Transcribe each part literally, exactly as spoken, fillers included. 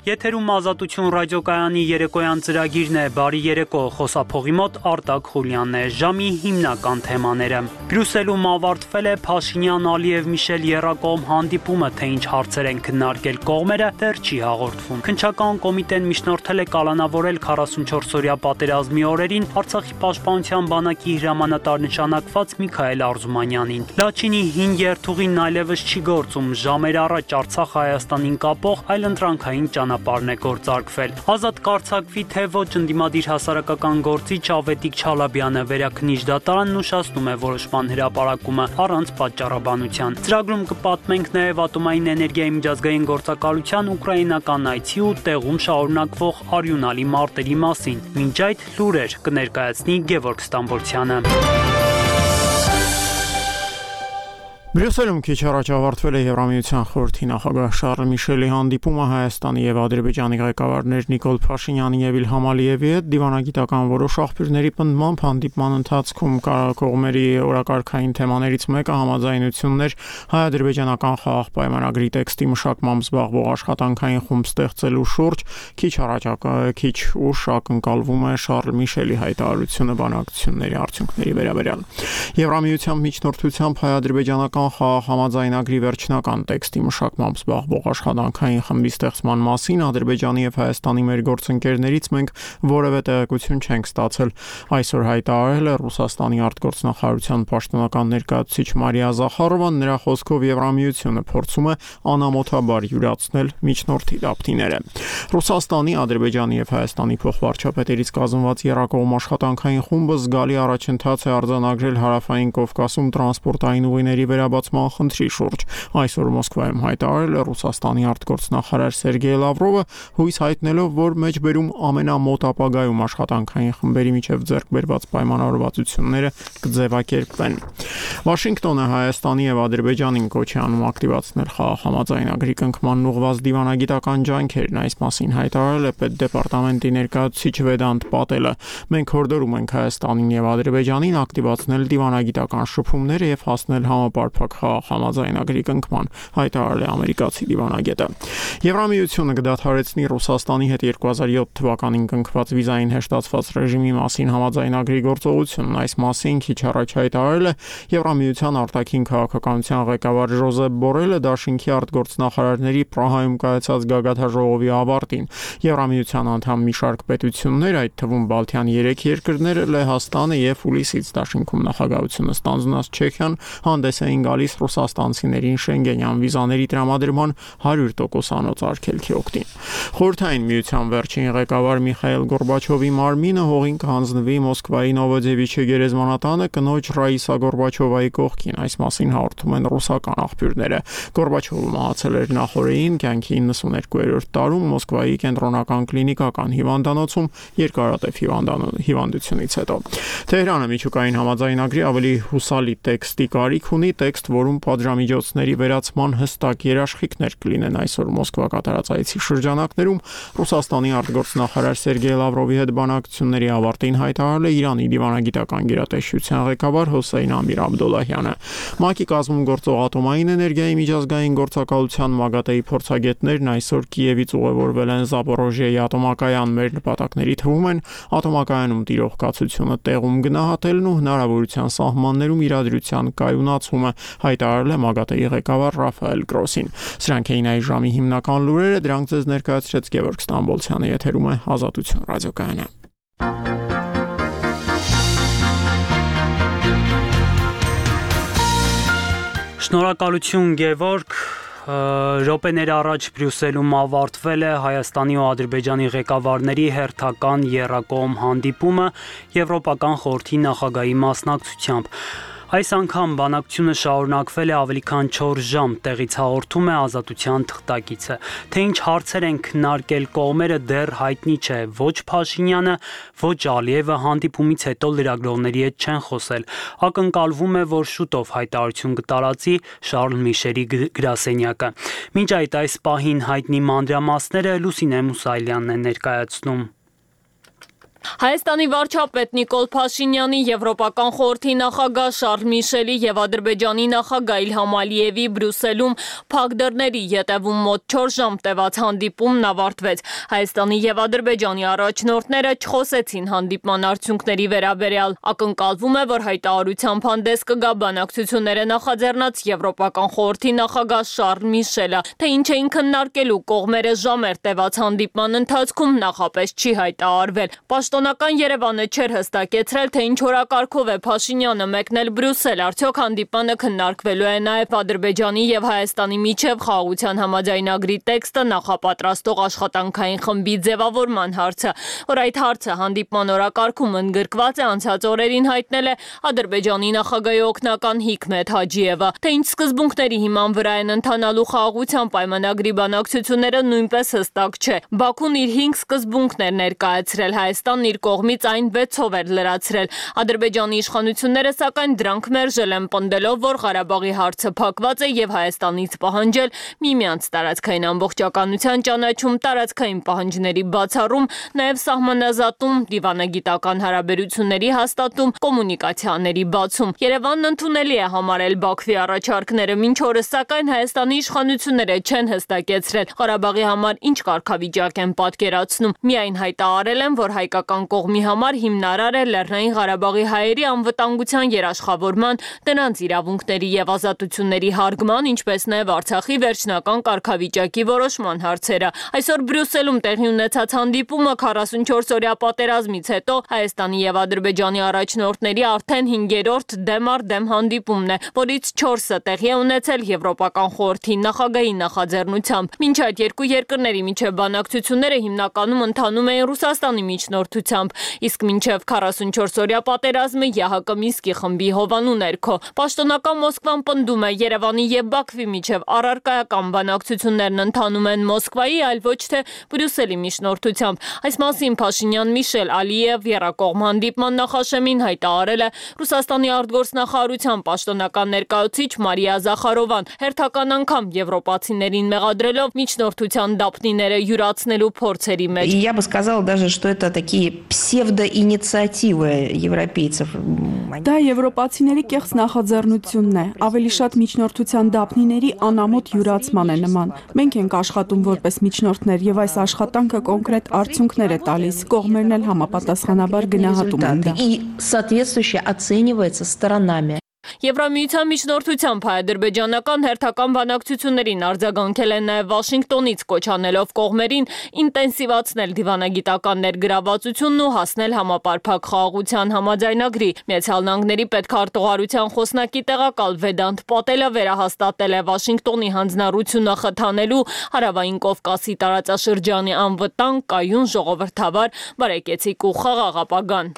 Եթերում Ազատություն ռադիոկայանի երեկոյան ծրագիրն է, բարի երեկո, խոսափողի մոտ Արտակ Խուլյանն է, ժամի հիմնական թեմաները։ Բրյուսելում ավարտվել է Փաշինյան-Ալիև-Միշել եռակողմ հանդիպումը, թե ինչ հարցեր են քննարկել կողմերը, դեռ չի հաղորդվում։ Քննչական կոմիտեն միջնորդել է կալանավորել քառասունչորս-օրյա պատերազմի օրերին Արցախի պաշտպանության բանակի հրամանատար նշանակված Միքայել Արզումանյանին։ Լաչինի հին երթուղին այլևս չի գործում, ժամեր առաջ Արցախ-Հայաստանին կապող այլընտրանքային ճանապարհն է գործարկվել։ Ազատ կարձակվի թե ոչ ընդդիմադիր հասարակական գործիչ Ավետիք Չալաբյանը վերաքննիչ դատարանն ուշացնում է որոշման հրապարակումը առանց պատճառաբանության։ Ծրագրում կպատմենք նաև ատոմային էներգիայի միջազգային գործակալության ուկրաինական այցի ու տեղում շարունակվող արյունալի մարտերի մասին։ Մինչ այդ լուրեր կներկայացնի Գևորգ Ստամբոլցյանը։ Բրյուսելում քիչ առաջ ավարտվել է Եվրամիության խորհրդի նախագահ Շարլ Միշելի հանդիպումը Հայաստանի եւ Ադրբեջանի ղեկավարներ Նիկոլ Փաշինյանի եւ Իլհամ Ալիևի հետ դիվանագիտական որոշ աղբյուրների պնդմամբ հանդիպման ընթացքում կողմերի օրակարգային թեմաներից մեկը համաձայնություններ հայ-ադրբեջանական խաղաղ պայմանագրի տեքստի մշակմամբ զբաղվող աշխատանքային խումբ ստեղծելու շուրջ քիչ առաջ քիչ ուշ ակնկալվում է Շարլ Միշելի հայտարարությունը բանակցությունների արդյունքների վերաբերյալ։ Եվրամիության միջնորդությամբ հայ-ադրբեջանական խաղաղ համաձայնագրի վերջնական տեքստի մշակմամբ զբաղվող աշխատանքային խմբի ստեղծման մասին Ադրբեջանի եւ Հայաստանի մեր գործընկերներից մենք որևէ տեղեկություն չենք ստացել։ Այսօր հայտարարել է Ռուսաստանի արտգործնախարարության պաշտոնական ներկայացուցիչ Մարիա Զախարովան, նրա խոսքով Եվրամիությունը փորձում է անամոթաբար յուրացնել միջնորդի դապտիները։ Ռուսաստանի, Ադրբեջանի եւ Հայաստանի փոխվարչապետերից կազմված եռակողմ աշխատանքային խումբը զգալի առաջընթաց է արձանագրել Հարավային Կովկասում տրանսպորտային ուղիների բացման խնդրի շուրջ։ Այսօր Մոսկվայում հայտարարել է Ռուսաստանի արտգործնախարար Սերգեյ Լավրովը, հույս հայտնելով, որ մեջբերում ամենամոտ ապագայում աշխատանքային խմբերի միջև ձեռք բերված պայմանավորվածությունները կձևակերպվեն։ Վաշինգտոնը Հայաստանի եւ Ադրբեջանին կոչ է անում ակտիվացնել խաղաղ համաձայնագրի կնքման ուղղված դիվանագիտական ջանքերն, այս մասին հայտարարել է պետդեպարտամենտի ներկայացուցիչ Վեդանտ Պատելը։ Մենք հորդորում ենք Հայաստանին եւ Ադրբեջանին ակտիվացնել դիվանագիտական շփումները եւ հասնել համապարփակ խաղաղ համաձայնագրի կնքման, հայտարարել է ամերիկացի դիվանագետը։ Եվրամիությունը կդադարեցնի Ռուսաստանի հետ երկու հազար յոթ թվականին կնքված վիզային հեշտացված ռեժիմի մասին համաձայնագրի գործողությունն, այս մասին քիչ առաջ հայտարարել է Եվրամիության արտաքին քաղաքականության ղեկավար Ժոզեփ Բորելը դաշինքի արտգործնախարարների Պրահայում կայացած գագաթաժողովի ավարտին։ Եվրամիության անդամ մի շարք պետություններ, այդ թվում Բալթյան երեք երկրները, Լեհաստանը եւ Ուլիսից դաշինքում նախագահությունը ստանձնած Չեխիան հանդես էին գալիս ռուսաստանցիներին շենգենյան վիզաների տրամադրման հարյուր տոկոսանոց արգելքի օգտին։ Խորհրդային միության վերջին ղեկավար Միխայել Գորբաչովի մարմինը հողին կհանձնվի Մոսկվայի Նովոդևիչե գերեզմանատանը կնոջ Ռաիսա Գորբաչովայի կողքին, այս մասին հաղորդում են ռուսական աղբյուրները։ Գորբաչովը մահացել էր նախօրեին կյանքի իննսուներկուերորդ տարում Մոսկվայի կենտրոնական կլինիկական հիվանդանոցում երկարատև հիվանդությունից հետո։ Թեհրանը միջուկային համաձայնագրի ավելի հուսալի տեքստի կարիք ունի, տեքստ, որում պատժամիջոցների վերացման հստակ երաշխիքներ կլինեն։ Այսօր Մոսկվա կատարած այցի շրջանակներում Ռուսաստանի արտգործնախարար Սերգեյ Լավրովի հետ բանակցությունների ավարտին հայտարարել է Իրանի դիվանագիտական գերատեսչության ղեկավար Հոսեյն Ամիր Աբդոլլահյանը։ ՄԱԿ-ի կազմում գործող ատոմային էներգիայի միջազգային գործակալության ՄԱԳԱՏԵ-ի փորձագետներն այսօր Կիևից ուղևորվել են Զապորոժիեի ատոմակայան։ Մեր նպատակների թվում են ատոմակայանում տիրող կացությունը տեղում գնահատելն ու հնարավորության սահմաններում իրադրության կայունացումը, հայտարարել է ՄԱԳԱՏԵ-ի ղեկավար Ռաֆայել Գրոսին։ Սրանք էին այս ժամի հիմնական լուրերը, դրանք ձեզ ներկայացրեց Գևորգ Ստամբոլցյանը, եթերում է Ազատություն ռադիոկայանը։ Շնորհակալություն Գևորգ։ Րոպեներ առաջ Բրյուսելում ավարտվել է Հայաստանի ու Ադրբեջանի ղեկավարների հերթական եռակողմ հանդիպումը Եվրոպական խորհրդի նախագահի մասնակցությամբ։ Այս անգամ բանակցությունը շարունակվել է ավելի քան չորս ժամ, տեղից հաղորդում է Ազատության թղթակիցը։ Թե ինչ հարցեր են քննարկել կողմերը դեռ հայտնի չէ, ոչ Փաշինյանը, ոչ Ալիևը հանդիպումից հետո լրագրողների հետ չեն խոսել։ Ակնկալվում է, որ շուտով հայտարարություն կտարածի Շարլ Միշելի գրասենյակը։ Մինչ այդ այս պահին հայտնի մանրամասները Լուսինե Մուսայելյանն է ներկայացնում։ Հայաստանի վարչապետ Նիկոլ Փաշինյանի, Եվրոպական խորհրդի նախագահ Շարլ Միշելի եւ Ադրբեջանի նախագահ Իլհամ Ալիևի Բրյուսելում փակ դռների ետևում մոտ չորս ժամ տևած հանդիպումն ավարտվեց։ Հայաստանի եւ Ադրբեջանի առաջնորդները չխոսեցին հանդիպման արդյունքների վերաբերյալ։ Ակնկալվում է, որ հայտարարությամբ հանդես կգա բանակցությունները նախաձեռնած Եվրոպական խորհրդի նախագահ Շարլ Միշելը, թե ինչ էին քննարկելու կողմերը ժամեր տևած հանդիպման ընթացքում նախապես չի հայտարարվել։ Պաշտոնական Երևանը չէր հստակեցրել, թե ինչ օրակարգով է Փաշինյանը մեկնել Բրյուսել, արդյոք հանդիպանը քննարկվելու է նաև Ադրբեջանի եւ Հայաստանի միջև խաղաղության համաձայնագրի տեքստը նախապատրաստող աշխատանքային խմբի ձևավորման հարցը, որ այդ հարցը հանդիպման օրակարգում ընդգրկված է անցած օրերին հայտնել է Ադրբեջանի նախագահի օգնական Հիկմետ Հաջիևը, թե ինչ սկզբունքների հիման վրա են ընթանալու խաղաղության պայմանագրի բանակցությունները նույնպես հստակ չէ։ Բաքուն իր հինգ սկզբունքներ ներկայացրել, Հայաստանն իր կողմից այն վեցով էր լրացրել։ Ադրբեջանի իշխանությունները սակայն դրանք մերժել են, պնդելով, որ Ղարաբաղի հարցը փակված է եւ Հայաստանից պահանջել միմյանց տարածքային ամբողջականության ճանաչում, տարածքային պահանջների բացառում, նաեւ սահմանազատում, դիվանագիտական հարաբերությունների հաստատում, կոմունիկացիաների բացում։ Երևանն ընդունելի է համարել Բաքվի առաջարկները, մինչ օրս սակայն Հայաստանի իշխանությունները չեն հստակեցրել Ղարաբաղի համար ինչ կարգավիճակ են պատկերացնում։ Միայն հայտարարել են, որ հայկական կողմի համար հիմնարար է Լեռնային Ղարաբաղի հայերի անվտանգության երաշխավորման, դրանց իրավունքների եւ ազատությունների հարգման, ինչպես նաեւ Արցախի վերջնական կարգավիճակի որոշման հարցերը։ Այսօր Բրյուսելում տեղի ունեցած հանդիպումը քառասունչորս-օրյա պատերազմից հետո Հայաստանի եւ Ադրբեջանի առաջնորդների արդեն հինգերորդ դեմ առ դեմ հանդիպումն է, որից չորսը տեղի է ունեցել Եվրոպական խորհրդի նախագահի նախաձեռնությամբ։ Մինչ այդ երկու երկրների միջև բանակցությունները հիմնականում ընթանում էին Ռուսաստանի միջնորդությամբ, իսկ մինչև քառասունչորս-օրյա պատերազմը ԵԱՀԿ Մինսկի խմբի հովանու ներքո։ Պաշտոնական Մոսկվան պնդում է Երևանի եւ Բաքվի միջև առարկայական բանակցություններն ընթանում են Մոսկվայի, այլ ոչ թե Բրյուսելի միջնորդությամբ։ Այս մասին Փաշինյան Միշել Ալիև եռակողմ հանդիպման նախաշեմին հայտարարել է Ռուսաստանի արտգործնախարարության պաշտոնական ներկայացուցիչ Մարիա Զախարովան, հերթական անգամ եվրոպացիներին մեղադրելով միջնորդության դափնիները յուրացնելու փորձերի մեջ։ Я бы сказала даже, что это такие псевдоинициативы европейцев. Դա եվրոպացիների կեղծ նախաձեռնությունն է, ավելի շատ միջնորդության դափնիների անամոթ յուրացման է նման։ Մենք ենք աշխատում որպես միջնորդներ եւ այս աշխատանքը կոնկրետ արդյունքներ է տալիս, կողմերն էլ համապատասխանաբար գնահատում են դա։ И соответствующе оценивается сторонами. Եվրամիության միջնորդությամբ հայ-ադրբեջանական հերթական բանակցություններին արձագանքել են նաև Վաշինգտոնից, կոչ անելով կողմերին ինտենսիվացնել դիվանագիտական ներգրավվածությունն ու հասնել համապարփակ խաղաղության համաձայնագրի։ Միացյալ Նահանգների պետքարտուղարության խոսնակի տեղակալ Վեդանտ Պատելը վերահաստատել է Վաշինգտոնի հանձնառությունը խթանելու Հարավային Կովկասի տարածաշրջանի անվտանգ, կայուն, ժողովրդավար, բարեկեցիկ ու խաղաղ ապագան։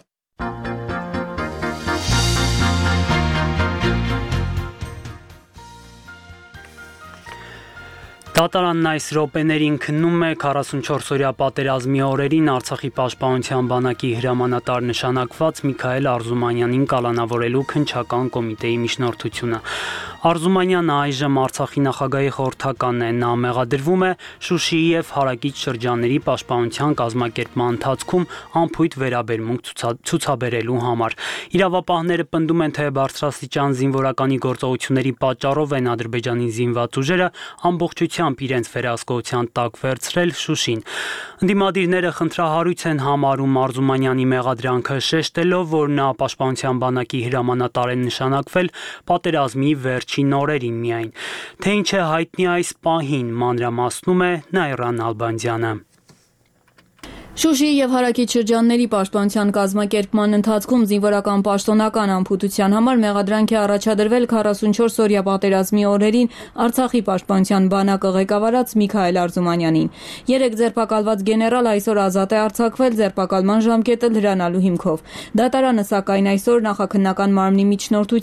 Դատարանն այս րոպեներին քննում է քառասունչորս-օրյա պատերազմի օրերին Արցախի պաշտպանության բանակի հրամանատար նշանակված Միքայել Արզումանյանին կալանավորելու քննչական կոմիտեի միջնորդությունը։ Արզումանյանը այժմ Արցախի նախագահի խորհրդականն է, նա մեղադրվում է Շուշիի եւ հարակից շրջանների պաշտպանության կազմակերպման ընթացքում անփույթ վերաբերմունք ցուցաբերելու համար։ Իրավապահները պնդում են, թե բարձրաստիճան զինվորականի գործողությունների պատճառով են Ադրբեջանի զինված ուժերը ամբողջությամբ իրենց վերահսկողության տակ վերցրել Շուշին։ Ընդդիմադիրները խնդրահարույց են համարում Արզումանյանի մեղադրանքը, շեշտելով, որ նա պաշտպանության բանակի հրամանատար է նշանակվել պատերազմի վերջին օրերին միայն։ Թե ինչ է հայտնի այս պահին, մանրամասնում է Նայրան Ալբանդյանը։ Շուշիի եւ հարակից շրջանների պաշտպանության կազմակերպման ընթացքում զինվորական պաշտոնական անփութության համար մեղադրանք է առաջադրվել քառասունչորս-օրյա պատերազմի օրերին Արցախի պաշտպանության բանակը ղեկավարած Միքայել Արզումանյանին։ Երեք ձերբակալված գեներալ այսօր ազատ է արձակվել ձերբակալման ժամկետը լրանալու հիմքով։ Դատարանը սակայն այսօր նախաքննական մարմնի միջնորդությամբ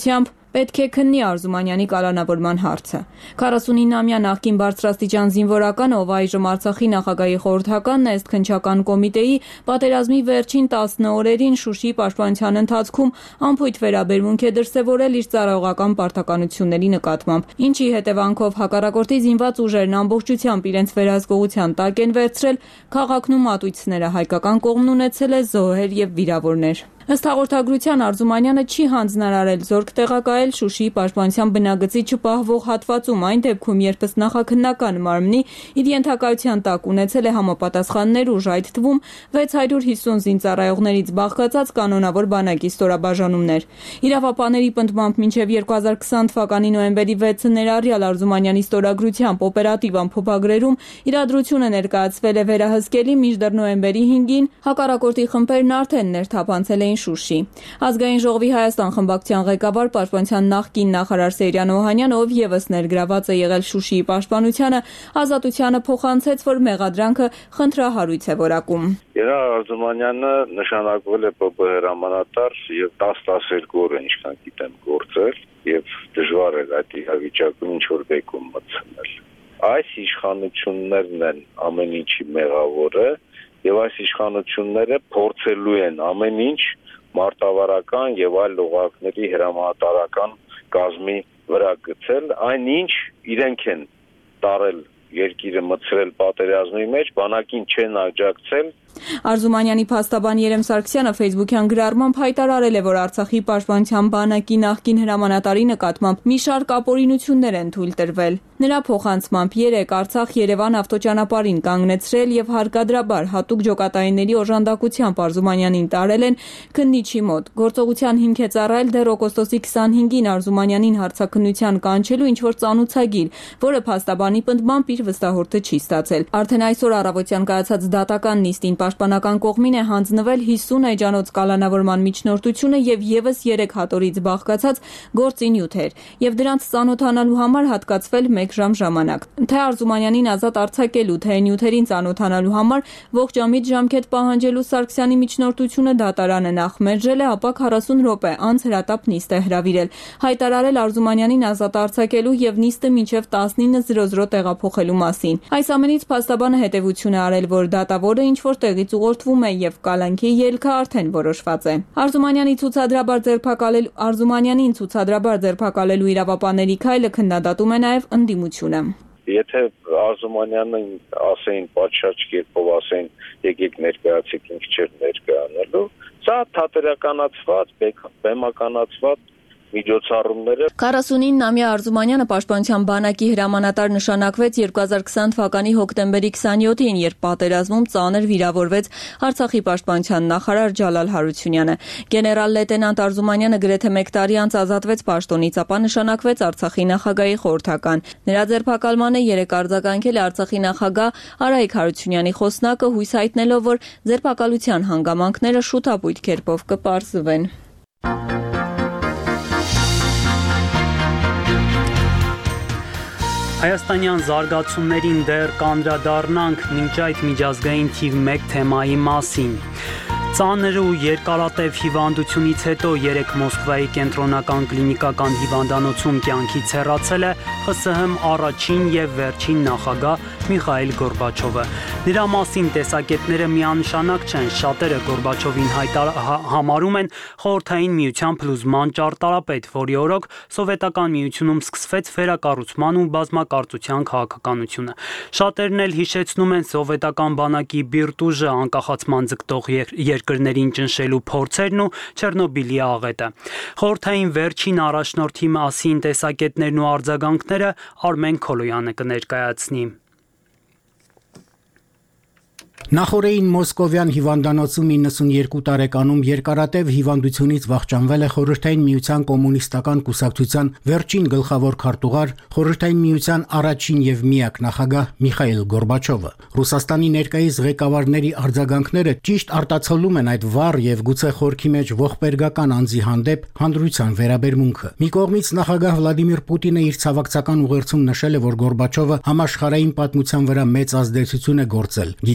պետք է քննի Արզումանյանի կալանավորման հարցը։ քառասունինամյա նախկին բարձրաստիճան զինվորականը, ով այժմ Արցախի նախագահի խորհրդականն է, ըստ քննչական կոմիտեի, պատերազմի վերջին տասը օրերին Շուշիի պաշտպանության ընթացքում անփույթ վերաբերմունք է դրսևորել իր ծառայողական պարտականությունների նկատմամբ, ինչի հետևանքով հակառակորդի զինված ուժերն ամբողջությամբ իրենց վերահսկողության տակ են վերցրել քաղաքն ու մատույցները, հայկական կողմն ունեցել է զոհեր եւ վիրավորներ։ Ըստ հաղորդագրության Արզումանյանը չի հանձնարարել զորք տեղակայել Շուշիի պաշտպանության բնագծի չպահվող հատվածում, այն դեպքում, երբ ըստ նախաքննական մարմնի իր ենթակայության տակ ունեցել է համապատասխաններ ուժ, այդ թվում վեց հարյուր հիսուն զինծառայողներից բաղկացած կանոնավոր բանակի ստորաբաժանումներ։ Իրավապահների պնդմամբ մինչև երկու հազար քսան թվականի նոյեմբերի վեցը ներառյալ Արզումանյանի ստորագրությամբ օպերատիվ ամփոփագրերում իրադրությունը ներկայացվել է վերահսկելի, մինչդեռ նոյեմբերի հինգին հակառակորդի խմբերն արդեն ներթափանցել էին Շուշի։ Ազգային ժողովի Հայաստան խմբակցության ղեկավար պաշտպանության նախկին նախարար Սեյրան Օհանյանը, ով եւս ներգրաված է եղել Շուշիի պաշտպանությանը, Ազատությանը փոխանցեց, որ մեղադրանքը խնդրահարույց է որակում։ Գեներալ Արզումանյանը նշանակվել է ՊՊՀ հրամանատար եւ տասը-տասներկու օր ինչքան գիտեմ գործել եւ դժվար է այդ իրավիճակում ինչ որ բեկում մտցնել։ Այս իշխանություններն են ամեն ինչի մեղավորը եւ այս իշխանությունները փորձելու են ամեն ինչ մարտավարական եւ այլ լողակների հրամանատարական կազմի վրա գցել, այնինչ իրենք են տարել երկիրը մտցրել պատերազմի մեջ, բանակին չեն աջակցել։ Արզումանյանի փաստաբան Երեմ Սարգսյանը Facebook-յան գրառմամբ հայտարարել է, որ Արցախի պաշտպանության բանակի նախկին հրամանատարի նկատմամբ մի շարք ապօրինություններ են թույլ տրվել։ Նրա փոխանցմամբ երեք Արցախ-Երևան ավտոճանապարհին կանգնեցրել եւ հարկադրաբար հատուկ ջոկատայինների օժանդակությամբ Արզումանյանին տարել են քննիչի մոտ։ Գործողության հիմք է ծառայել դեռ օգոստոսի քսանհինգին Արզումանյանին հարցաքննության կանչելու ինչ-որ ծանուցագիր, որը փաստաբանի պնդմամբ իր վստահորդը չի ստացել։ Արդեն այսօր առավոտյան կայացած դատական նիստին Պաշտպանական կողմին է հանձնվել հիսուն էջանոց կալանավորման միջնորդությունը եւ եւս երեք հատորից բաղկացած գործի նյութեր եւ դրանց ծանոթանալու համար հատկացվել մեկ ժամ ժամանակ։ Թե Արզումանյանին ազատ արձակելու, թե նյութերին ծանոթանալու համար ողջամիտ ժամկետ պահանջելու Սարգսյանի միջնորդությունը դատարանը նախ մերժել է, ապա քառասուն րոպե անց հրատապ նիստ է հրավիրել, հայտարարել Արզումանյանին ազատ արձակելու եւ նիստը մինչեւ տասնինը զրո զրո տեղափոխելու մասին։ Այս ամենից փաստաբանը հետեւություն է արել, որ դատավորը ինչ որ տեղից ուղղորդվում է եւ կալանքի ելքը արդեն որոշված է։ Արզումանյանի ցուցադրաբար ձերբակալելու Արզումանյանին ցուցադրաբար ձերբակալելու իրավապահների քայլը քննադատում է նաեւ ընդդիմությունը։ Եթե Արզումանյանին ասեին պատշաճ կերպով ասեին եկեք ներկայացեք ինձ չեր ներկայանալու, սա թատերականացված, բեմականացված միջոցառումները։ քառասունինամյա Արզումանյանը պաշտպանության բանակի հրամանատար նշանակվեց երկու հազար քսան թվականի հոկտեմբերի քսանյոթին, երբ պատերազմում ծանր վիրավորվեց Արցախի պաշտպանության նախարար Ջալալ Հարությունյանը։ Գեներալ լեյտենանտ Արզումանյանը գրեթե մեկ տարի անց ազատվեց պաշտոնից, ապա նշանակվեց Արցախի նախագահի խորհրդական։ Նրա ձերբակալմանը երեք արձագանքել է Արցախի նախագահ Արայիկ Հարությունյանի խոսնակը, հույս հայտնելով, որ ձերբակալության հանգամանքները շուտապույտ կերպով կպարզվեն։ Հայաստանյան զարգացումներին դեռ կանդրադառնանք մինչ այդ միջազգային թիվ մեկ թեմայի մասին։ Ծանր ու երկարատև հիվանդությունից հետո երեք Մոսկվայի կենտրոնական կլինիկական հիվանդանոցում կյանքից հեռացել է Խ Ս Հ առաջին եւ վերջին նախագահ Միխայիլ Գորբաչովը։ Նրա մասին տեսակետները միանշանակ չեն, շատերը Գորբաչովին համարում են խորհրդային միության փլուզման ճարտարապետ, որի օրոք սովետական միությունում սկսվեց վերակառուցման ու բազմակարծության քաղաքականությունը։ Շատերն էլ հիշեցնում են սովետական բանակի բիրտուժը, անկախացման ձգտող երկրներին ճնշելու փորձերն ու Չեռնոբիլի աղետը։ Խորհրդային վերջին առաջնորդի մասին տեսակետներն ու արձագանքները Արմեն Քոլոյանը կներկայացնի։ Նախորդին Մոսկովյան հիվանդանոցում իննսունյերկու տարեկանում երկարատև հիվանդությունից վախճանվել է Խորհրդային Միության կոմունիստական կուսակցության վերջին գլխավոր քարտուղար, Խորհրդային Միության առաջին եւ միակ նախագահ Միխայիլ Գորբաչովը։ Ռուսաստանի ներկայիս ղեկավարների արձագանքները ճիշտ արտացոլում են այդ վառ եւ գուցե խորքի մեջ ողբերգական անձի հանդեպ հանրության վերաբերմունքը։ Մի կողմից նախագահ Վլադիմիր Պուտինը իր ցավակցական ուղերձում նշել է, որ Գորբաչովը համաշխարհային պատմության վրա մեծ ազդեցություն է գործել, գիտակցել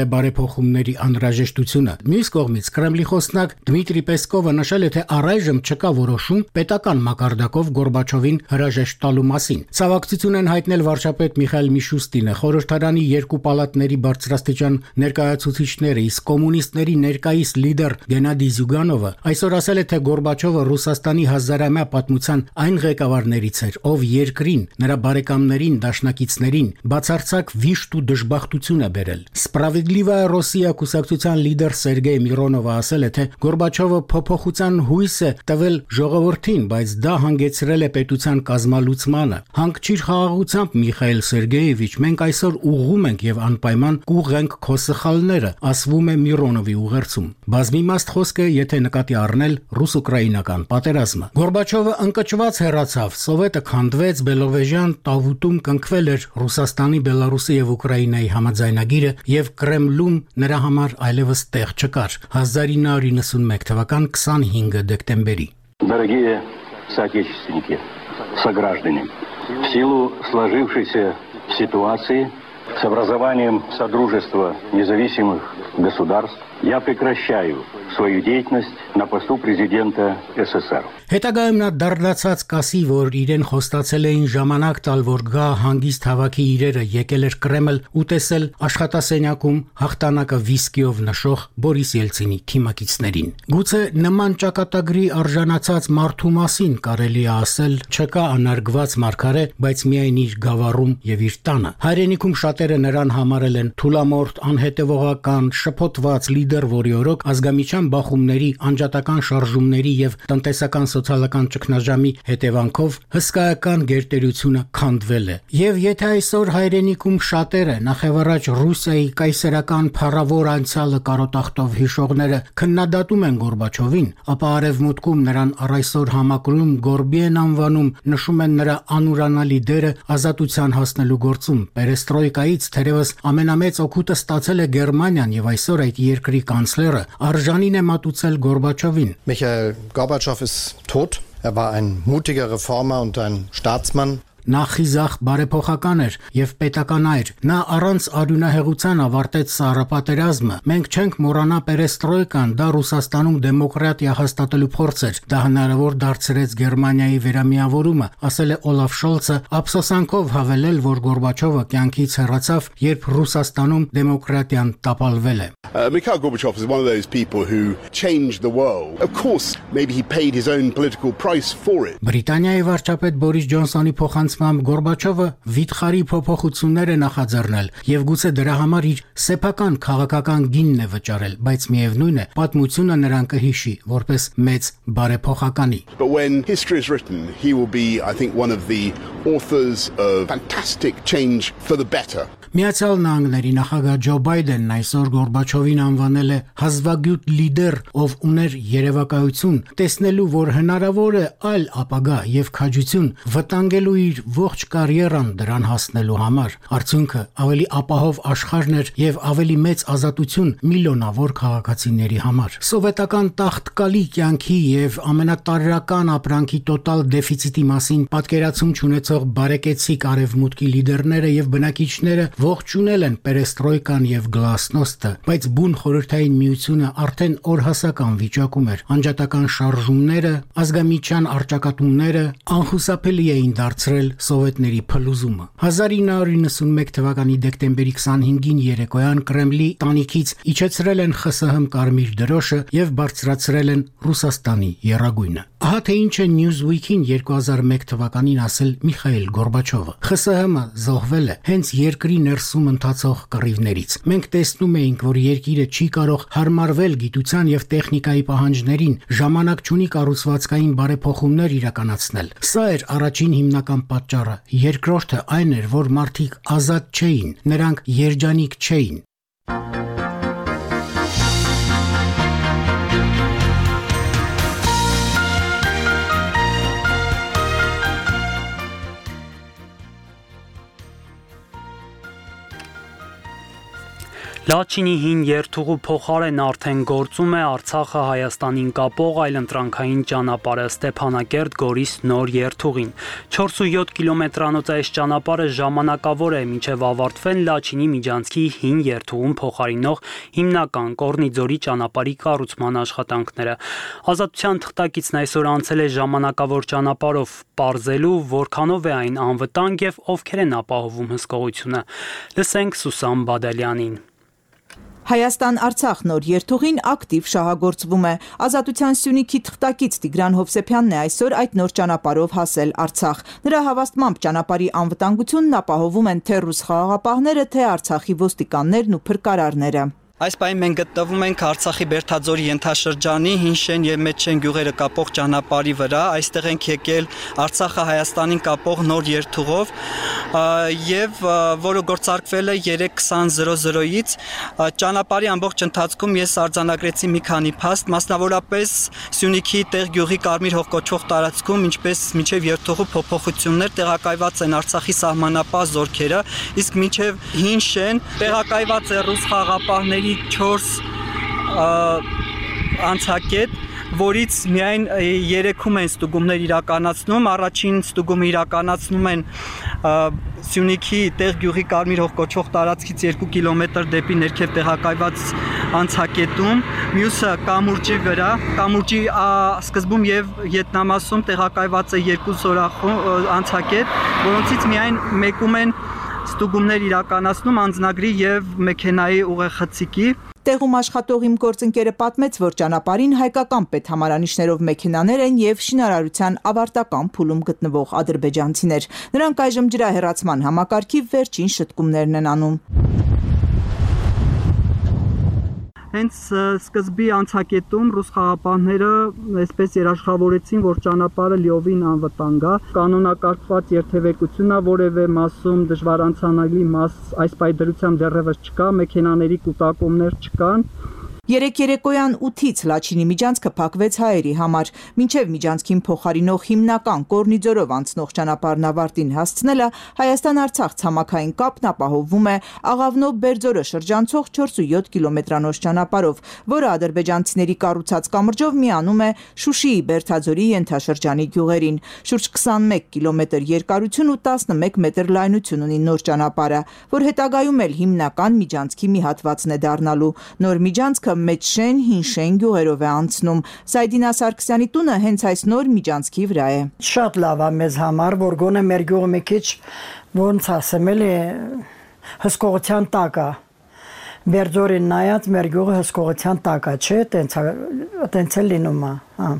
է բարեփոխումների անհրաժեշտությունը։ Մյուս կողմից Կրեմլի խոսնակ Դմիտրի Պեսկովը նշել է, թե առայժմ չկա որոշում պետական մակարդակով Գորբաչովին հրաժեշտ տալու մասին։ Ցավակցություն են հայտնել վարչապետ Միխայել Միշուստինը, խորհրդարանի երկու պալատների բարձրաստիճան ներկայացուցիչները, իսկ կոմունիստների ներկայիս լիդեր Գենադի Զյուգանովը այսօր ասել է, թե Գորբաչովը Ռուսաստանի հազարամյա պատմության այն ղեկավարներից էր, ով երկրին, նրա բարեկամներին, դաշնակիցներին բացարձակ վիշտ ու դժբախտություն է բերել։ Սպրավիդլիվայա Ռոսիա կուսակցության լիդեր Սերգեյ Միրոնովը ասել է, թե Գորբաչովը փոփոխության հույս է տվել ժողովրդին, բայց դա հանգեցրել է պետության կազմալուծմանը։ Հանգչիր խաղաղությամբ, Միխայել Սերգեյևիչ, մենք այսօր ուղղում ենք եւ անպայման կուղղենք քո սխալները, ասվում է Միրոնովի ուղերձում։ Բազմիմաստ խոսք է, եթե նկատի առնել ռուս-ուկրաինական պատերազմը։ Գորբաչովը ընկճված հեռացավ, Սովետը քանդվեց, Բելովեժյան տավուտում կնքվել էր Ռուսաստանի, Բելարուսի եւ Ուկրաինայի համաձայնագիրը եւ Կրեմլում նրա համար այլևս տեղ չկար։ հազար ինը հարյուր նվսունմեկ թվական քսանհինգ դեկտեմբերի։ Дорогие соотечественники, сограждане, в силу сложившейся ситуации с образованием Содружества независимых государств я прекращаю свою деятельность на посту президента СССР. Հետագայում նա դարձած կասի, որ իրեն խոստացել էին ժամանակ տալ, որ գա հանգիստ հավաքի իրերը, եկել էր Կրեմլ ու տեսել աշխատասենյակում հաղթանակը վիսկիով նշող Բորիս Ելցինի թիմակիցներին։ Գուցե նման ճակատագրի արժանացած մարդու մասին կարելի է ասել, չկա անարգված մարգարե, բայց միայն իր գավառում եւ իր տանը։ Հայրենիքում շատերը նրան համարել են թուլամորթ, անհետևողական, շփոթված լիդեր, որի օրոք ազգամիչյան բախումների, անջատական շարժումների եւ տնտեսական սոցիալական ճգնաժամի հետևանքով հսկայական գերտերությունը քանդվել է։ Եվ եթե այսօր հայրենիքում շատերը, նախևառաջ Ռուսիայի կայսերական փառավոր անցյալը կարոտախտով հիշողները քննադատում են Գորբաչովին, ապա արևմուտքում նրան առայսօր համակրում Գորբի են անվանում, նշում են նրա անուրանալի դերը ազատության հասնելու գործում։ Պերեստրոյկայից թերևս ամենամեծ օգուտը ստացել է Գերմանիան եւ այսօր այդ երկրի կանցլերը արժանին է մատուցել Գորբաչովին։ Michail Gorbatschow ist tot. Er war ein mutiger Reformer und ein Staatsmann. Նա խիզախ բարեփոխական էր եւ պետականայր։ Նա առանց արյունահեղության ավարտեց սահրապատերազմը։ Մենք չենք մոռանա պերեստրոյկան, դա Ռուսաստանում դեմոկրատիա հաստատելու փորձ էր։ Դա հնարավոր դարձրեց Գերմանիայի վերամիավորումը, ասել է Օլաֆ Շոլցը, ափսոսանքով հավելել, որ Գորբաչովը կյանքից հեռացավ, երբ Ռուսաստանում դեմոկրատիան տապալվել է։ Uh, Mikhail Gorbachev is one of those people who changed the world. Of course, maybe he paid his own political price for it. Բրիտանիայի վարչապետ Բորիս Ջոնսոնի փոխանցմամբ Գորբաչովը վիթխարի փոփոխություններ է նախաձեռնել եւ գուցե դրա համար իր սեփական քաղաքական գինն է վճարել, բայց միևնույն է, պատմությունը նրան կհիշի որպես մեծ բարեփոխականի։ But when history is written, he will be, I think, one of the authors of fantastic change for the better. Միացյալ Նահանգների նախագահ Ջո Բայդենն այսօր Գորբաչովին անվանել է հազվագյուտ լիդեր, ով ուներ երևակայություն, տեսնելու, որ հնարավոր է այլ ապագա եւ քաջություն վտանգելու իր ողջ կարիերան դրան հասնելու համար։ Արդյունքը ավելի ապահով աշխարհն էր եւ ավելի մեծ ազատություն միլիոնավոր քաղաքացիների համար։ Սովետական տախտկալի կյանքի եւ ամենատարրական ապրանքի տոտալ դեֆիցիտի մասին պատկերացում չունեցող բարեկեցիկ արևմուտքի լիդերները եւ բնակիչները ողջունել են պերեստրոյկան եւ գլասնոստը, բայց բուն խորհրդային միությունը արդեն օրհասական վիճակում էր։ Անջատական շարժումները, ազգամիչյան առճակատումները անխուսափելի էին դարձրել սովետների փլուզումը։ հազար ինը հարյուր նվսունմեկ թվականի դեկտեմբերի քսանհինգին երեկոյան Կրեմլի տանիքից իջեցրել են Խ Ս Հ կարմիր դրոշը եւ բարձրացրել են Ռուսաստանի եռագույնը։ Ահա թե ինչ է Newsweek-ին երկու հազար մեկ թվականին ասել Միխայել Գորբաչովը։ Խ Ս Հ-ը զոհվել է հենց երկրի ներսում ընթացող կռիվներից։ Մենք տեսնում էինք, որ երկիրը չի կարող հարմարվել գիտության եւ տեխնիկայի պահանջներին, ժամանակ չունի կառուցվածքային բարեփոխումներ իրականացնել։ Սա էր առաջին հիմնական պատճառը։ Երկրորդը այն էր, որ մարդիկ ազատ չէին, նրանք երջանիկ չէին։ Լաչինի հին երթուղու փոխարեն արդեն գործում է Արցախը Հայաստանին կապող այլընտրանքային ճանապարհը Ստեփանակերտ-Գորիս նոր երթուղին։ չորս ու յոթ կիլոմետրանոց այս ճանապարհը ժամանակավոր է մինչև ավարտվեն Լաչինի միջանցքի հին երթուղուն փոխարինող հիմնական Կորնիձորի ճանապարհի կառուցման աշխատանքները։ Ազատության թղթակիցն այսօր անցել է ժամանակավոր ճանապարհով պարզելու, որքանով է այն անվտանգ եւ ովքեր են ապահովում հսկողությունը։ Լսենք Սուսան Բադալյանին։ Հայաստան-Արցախ նոր երթուղին ակտիվ շահագործվում է։ Ազատության Սյունիքի թղթակից Տիգրան Հովսեփյանն է այսօր այդ նոր ճանապարհով հասել Արցախ։ Նրա հավաստմամբ ճանապարհի անվտանգությունն ապահովում են թե ռուս խաղաղապահները, թե Արցախի ոստիկաններն ու փրկարարները։ Այս պահին մենք գտնվում ենք Արցախի Բերթաձորի ենթաշրջանի Հինշեն եւ Մեջշեն գյուղերը կապող ճանապարհի վրա։ Այստեղ ենք եկել Արցախը Հայաստանին կապող նոր երթուղով եւ որը գործարկվել է երեք քսան-ից ճանապարհի ամբողջ ընթացքում ես արձանագրեցի մի քանի փաստ, մասնավորապես Սյունիքի տեղ գյուղի Կարմիր հող կոչվող տարածքում, ինչպես մինչև երթուղու փոփոխություններ տեղակայված են Արցախի սահմանապահ զորքերը, իսկ մինչև Հինշեն տեղակայված է ռուս խաղաղապահների չորս անցակետ, որից միայն երեքում են ստուգումներ իրականացնում, առաջին ստուգումը իրականացնում են Սյունիքի տեղ գյուղի Կարմիր հող կոչվող տարածքից երկու կիլոմետր դեպի ներքև տեղակայված անցակետում, մյուսը Կամուրջի վրա, Կամուրջի սկզբում եւ ետնամասում տեղակայված է երկու զորախոհ անցակետ, որոնցից միայն մեկում են ստուգումներ իրականացնում անձնագրի եւ մեքենայի ուղեխցիկի։ Տեղում աշխատող իմ գործընկերը պատմեց, որ ճանապարհին հայկական պետհամարանիշներով մեքենաներ են եւ շինարարության ավարտական փուլում գտնվող ադրբեջանցիներ։ Նրանք այժմ ջրահեռացման համակարգի վերջին շտկումներն են անում։ Հենց սկզբի անցակետում ռուս խաղաղապահները այսպես երաշխավորեցին, որ ճանապարհը լիովին անվտանգ է, կանոնակարգված երթևեկությունն է, որևէ մասում դժվար անցանալի մաս այս պայդրությամբ դեռևս չկա, մեքենաների կուտակումներ չկան։ Երեք երեկոյան ութից Լաչինի միջանցքը փակվեց հայերի համար։ Մինչև միջանցքին փոխարինող հիմնական Կորնիձորով անցնող ճանապարհն ավարտին հասցնելը Հայաստան-Արցախ ցամաքային կապն ապահովվում է Աղավնո Բերձորը շրջանցող չորս ու յոթ կիլոմետրանոց ճանապարհով, որը ադրբեջանցիների կառուցած կամրջով միանում է Շուշիի Բերթաձորի ենթաշրջանի գյուղերին։ Շուրջ քսանմեկ կիլոմետր երկարություն ու տասնմեկ մետր լայնություն ունի նոր ճանապարհը, որ հետագայում էլ հիմնական միջանցքի մի հատվածն է դառնալու։ Նոր միջանցքը Մեջշեն, Հինշեն գյուղերով է անցնում։ Սայդինա Սարգսյանի տունը հենց այս նոր միջանցքի վրա է։ Շատ լավ է մեզ համար, որ գոնե մեր գյուղը մի քիչ ոնց ասեմ, էլի հսկողության տակ է։ Բերձորին նայած մեր գյուղը հսկողության տակ է, չէ՞, տենց տենց է լինում է, հա։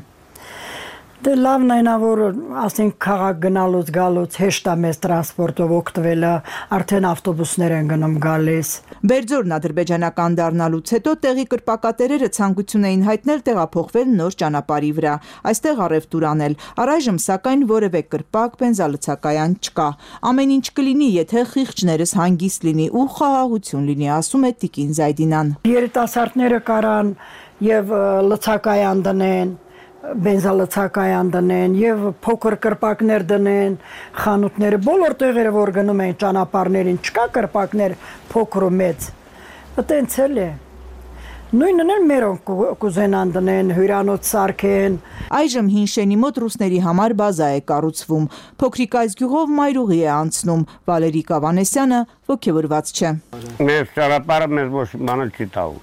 Դե լավն այն է, որ ասենք քաղաք գնալուց գալուց հեշտ է մեզ տրանսպորտով օգտվելը, արդեն ավտոբուսներ են գնում գալիս։ Բերձորն ադրբեջանական դառնալուց հետո տեղի կրպակատերերը ցանկություն էին հայտնել տեղափոխվել նոր ճանապարհի վրա, այստեղ առևտուր անել։ Առայժմ սակայն որևէ կրպակ բենզալցակայան չկա։ Ամեն ինչ կլինի, եթե խիղճներս հանգիստ լինի ու խաղաղություն լինի, ասում է Տիկին Զայդինան։ Երիտասարդները կարան եւ լցակայան դնեն, բենզալցակայան դնեն եւ փոքր կրպակներ դնեն, խանութները, բոլոր տեղերը որ գնում են ճանապարհներին, չկա կրպակներ փոքր ու մեծ։ Այտենց էլ է։ Նույնն էլ մերոնք կուզենան դնեն, հյուրանոց սարքեն։ Այժմ Հինշենի մոտ ռուսների համար բազա է կառուցվում։ Փոքրիկ այս գյուղով մայրուղի է անցնում։ Վալերի Կավանեսյանը ոգևորված չէ։ Մեր ճանապարհը մեզ ոչ բանը չի տալու։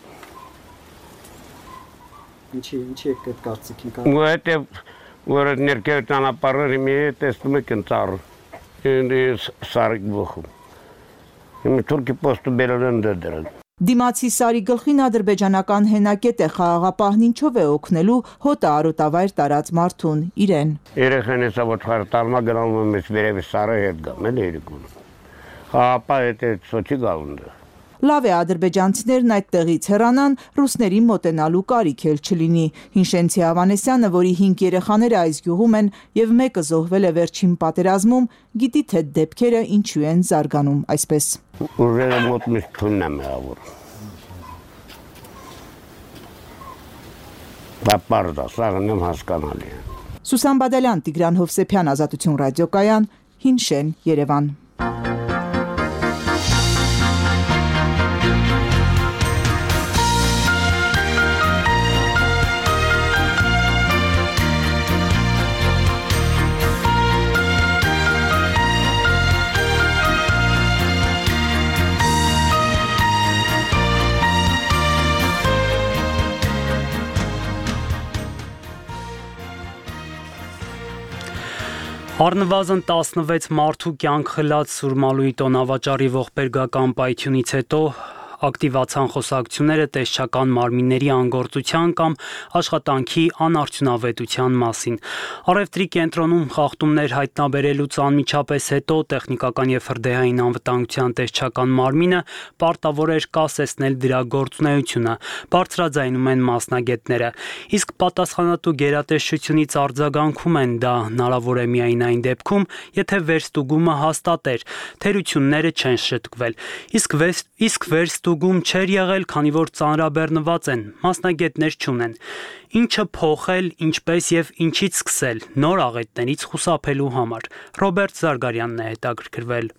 Ինչի ինչի եք այդ կարծիքին կա։ Ու հետև որ ներքև ճանապարհը մի տեսնում եք ընծառ։ Ինձ սարիկ բոխում։ Իմ թուրքի պոստը բերել դերել։ Դիմացի Սարի գլխին ադրբեջանական հենակետ է խաղաղապահն ինչով է օգնելու հոտը արոտավայր տարած մարդուն իրեն։ Երեխան էսա որ խարտալմա գնալու մեզ վերևի Սարը հետ գամ էլ երիկուն։ Խաղապահ հետ սոչի գալունդը։ Լավ է ադրբեջանցիներն այդ տեղից հեռանան, ռուսներին մոտենալու կարիք էլ չլինի։ Հինշենցի Ավանեսյանը, որի հինգ երեխաները այս գյուղում են եւ մեկը զոհվել է վերջին պատերազմում, գիտի թե դեպքերը ինչու են զարգանում այսպես։ Ուժերը մոտ միշտ թունն է մեղավոր։ Բապարդա, սաղն եմ հասկանալի։ Սուսան Բադալյան, Տիգրան Հովսեփյան, Ազատություն ռադիոկայան, Հինշեն, Երևան։ Առնվազն տասնվեց մարդու կյանք խլած Սուրմալուի տոնավաճառի ողբերգական պայթյունից հետո ակտիվացան խոսակցությունները տեսչական մարմինների անգործության կամ աշխատանքի անարդյունավետության մասին։ Առևտրի կենտրոնում խախտումներ հայտնաբերելուց անմիջապես հետո տեխնիկական եւ հրդեհային անվտանգության տեսչական մարմինը պարտավոր էր կասեցնել դրա գործունեությունը, բարձրաձայնում են մասնագետները։ Իսկ պատասխանատու գերատեսչությունից արձագանքում են դա հնարավոր է միայն այն դեպքում, եթե վերստուգումը հաստատեր, թերությունները չեն շտկվել։ Իսկ իսկ վերստուգումը Ստուգում չէր եղել, քանի որ ծանրաբեռնված են, մասնագետներ չունեն։ Ինչը փոխել, ինչպես եւ ինչից սկսել, նոր աղետներից խուսափելու համար։ Ռոբերտ Զարգարյանն է հետաքրքրվել։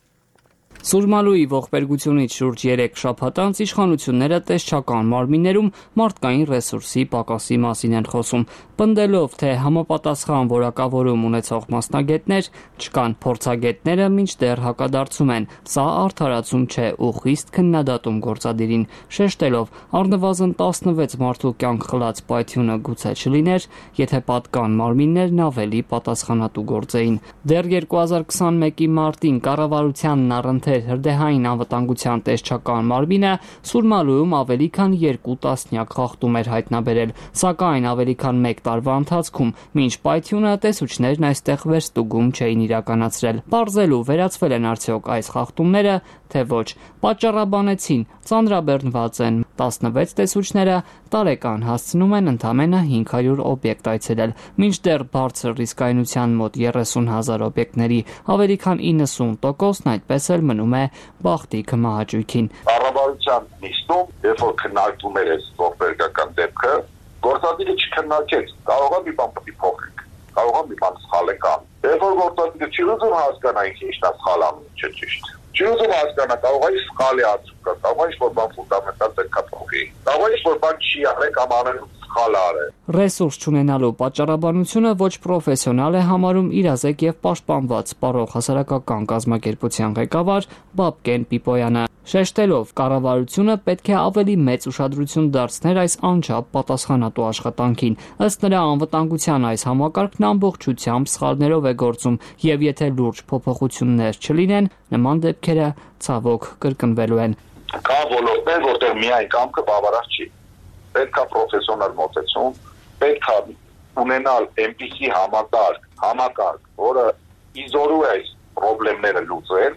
Սուրմալուի ողբերգությունից շուրջ երեք շաբաթ անց իշխանությունները տեսչական մարմիններում մարդկային ռեսուրսի պակասի մասին են խոսում, պնդելով, թե համապատասխան որակավորում ունեցող մասնագետներ չկան, փորձագետները մինչդեռ հակադարձում են, սա արդարացում չէ ու խիստ քննադատում գործադիրին, շեշտելով, առնվազն տասնվեց մարդու կյանք խլած պայթյունը գուցե չլիներ, եթե պատկան մարմիններն ավելի պատասխանատու գործեին։ Դեռ երկու հազար քսանմեկի մարտին կառավարությանն առընթեր հրդեհային անվտանգության տեսչական մարմինը Սուրմալուում ավելի քան երկու տասնյակ խախտում էր հայտնաբերել, սակայն ավելի քան մեկ տարվա ընթացքում մինչ պայթյունը տեսուչներն այստեղ վերստուգում չէին իրականացրել։ Պարզելու վերացվել են արդյոք այս խախտումները, թե ոչ, պատճառաբանեցին, ծանրաբեռնված են, տասնվեց տեսուչները տարեկան հասցնում են ընդամենը հինգ հարյուր օբյեկտ այցելել, մինչդեռ բարձր ռիսկայնության մոտ երեսուն հազար օբյեկտների ավելի քան իննսուն տոկոսն այդպես էլ մնում է բախտի քմահաճույքին։ Կառավարության նիստում, երբ որ քննարկվում էր այս ողբերգական դեպքը, գործադիրը չքննարկեց, կարող է մի բան պետք է փոխենք, կարող է մի բան սխալ է կան։ Երբ որ գործադիրը չի ուզում հասկանալ ինչն է սխալ անում, չէ՞ ճիշտ։ Չի ուզում հասկանալ, կարող է սխալ է ածում կա, կարող է ինչ-որ բան ֆունդամենտալ պետք է փոխի, կարող է ինչ-որ բան չի արել կամ անելու սխալ արել։ Ռեսուրս չունենալու պատճառաբանությունը ոչ պրոֆեսիոնալ է համարում իրազեկ եւ պաշտպանված Սպառող հասարակական կազմակերպության ղեկավար Բաբկեն Պիպոյանը, շեշտելով, կառավարությունը պետք է ավելի մեծ ուշադրություն դարձներ այս անչափ պատասխանատու աշխատանքին։ Ըստ նրա, անվտանգության այս համակարգն ամբողջությամբ սխալներով է գործում եւ եթե լուրջ փոփոխություններ չլինեն, նման դեպքերը ցավոք կրկնվելու են։ Կա ոլորտներ, որտեղ միայն կամքը բավարար չի։ Պետք է պրոֆեսիոնալ մոտեցում, պետք է ունենալ այնպիսի համակարգ, համակարգ, որը իզորու է այս խնդիրները լուծել,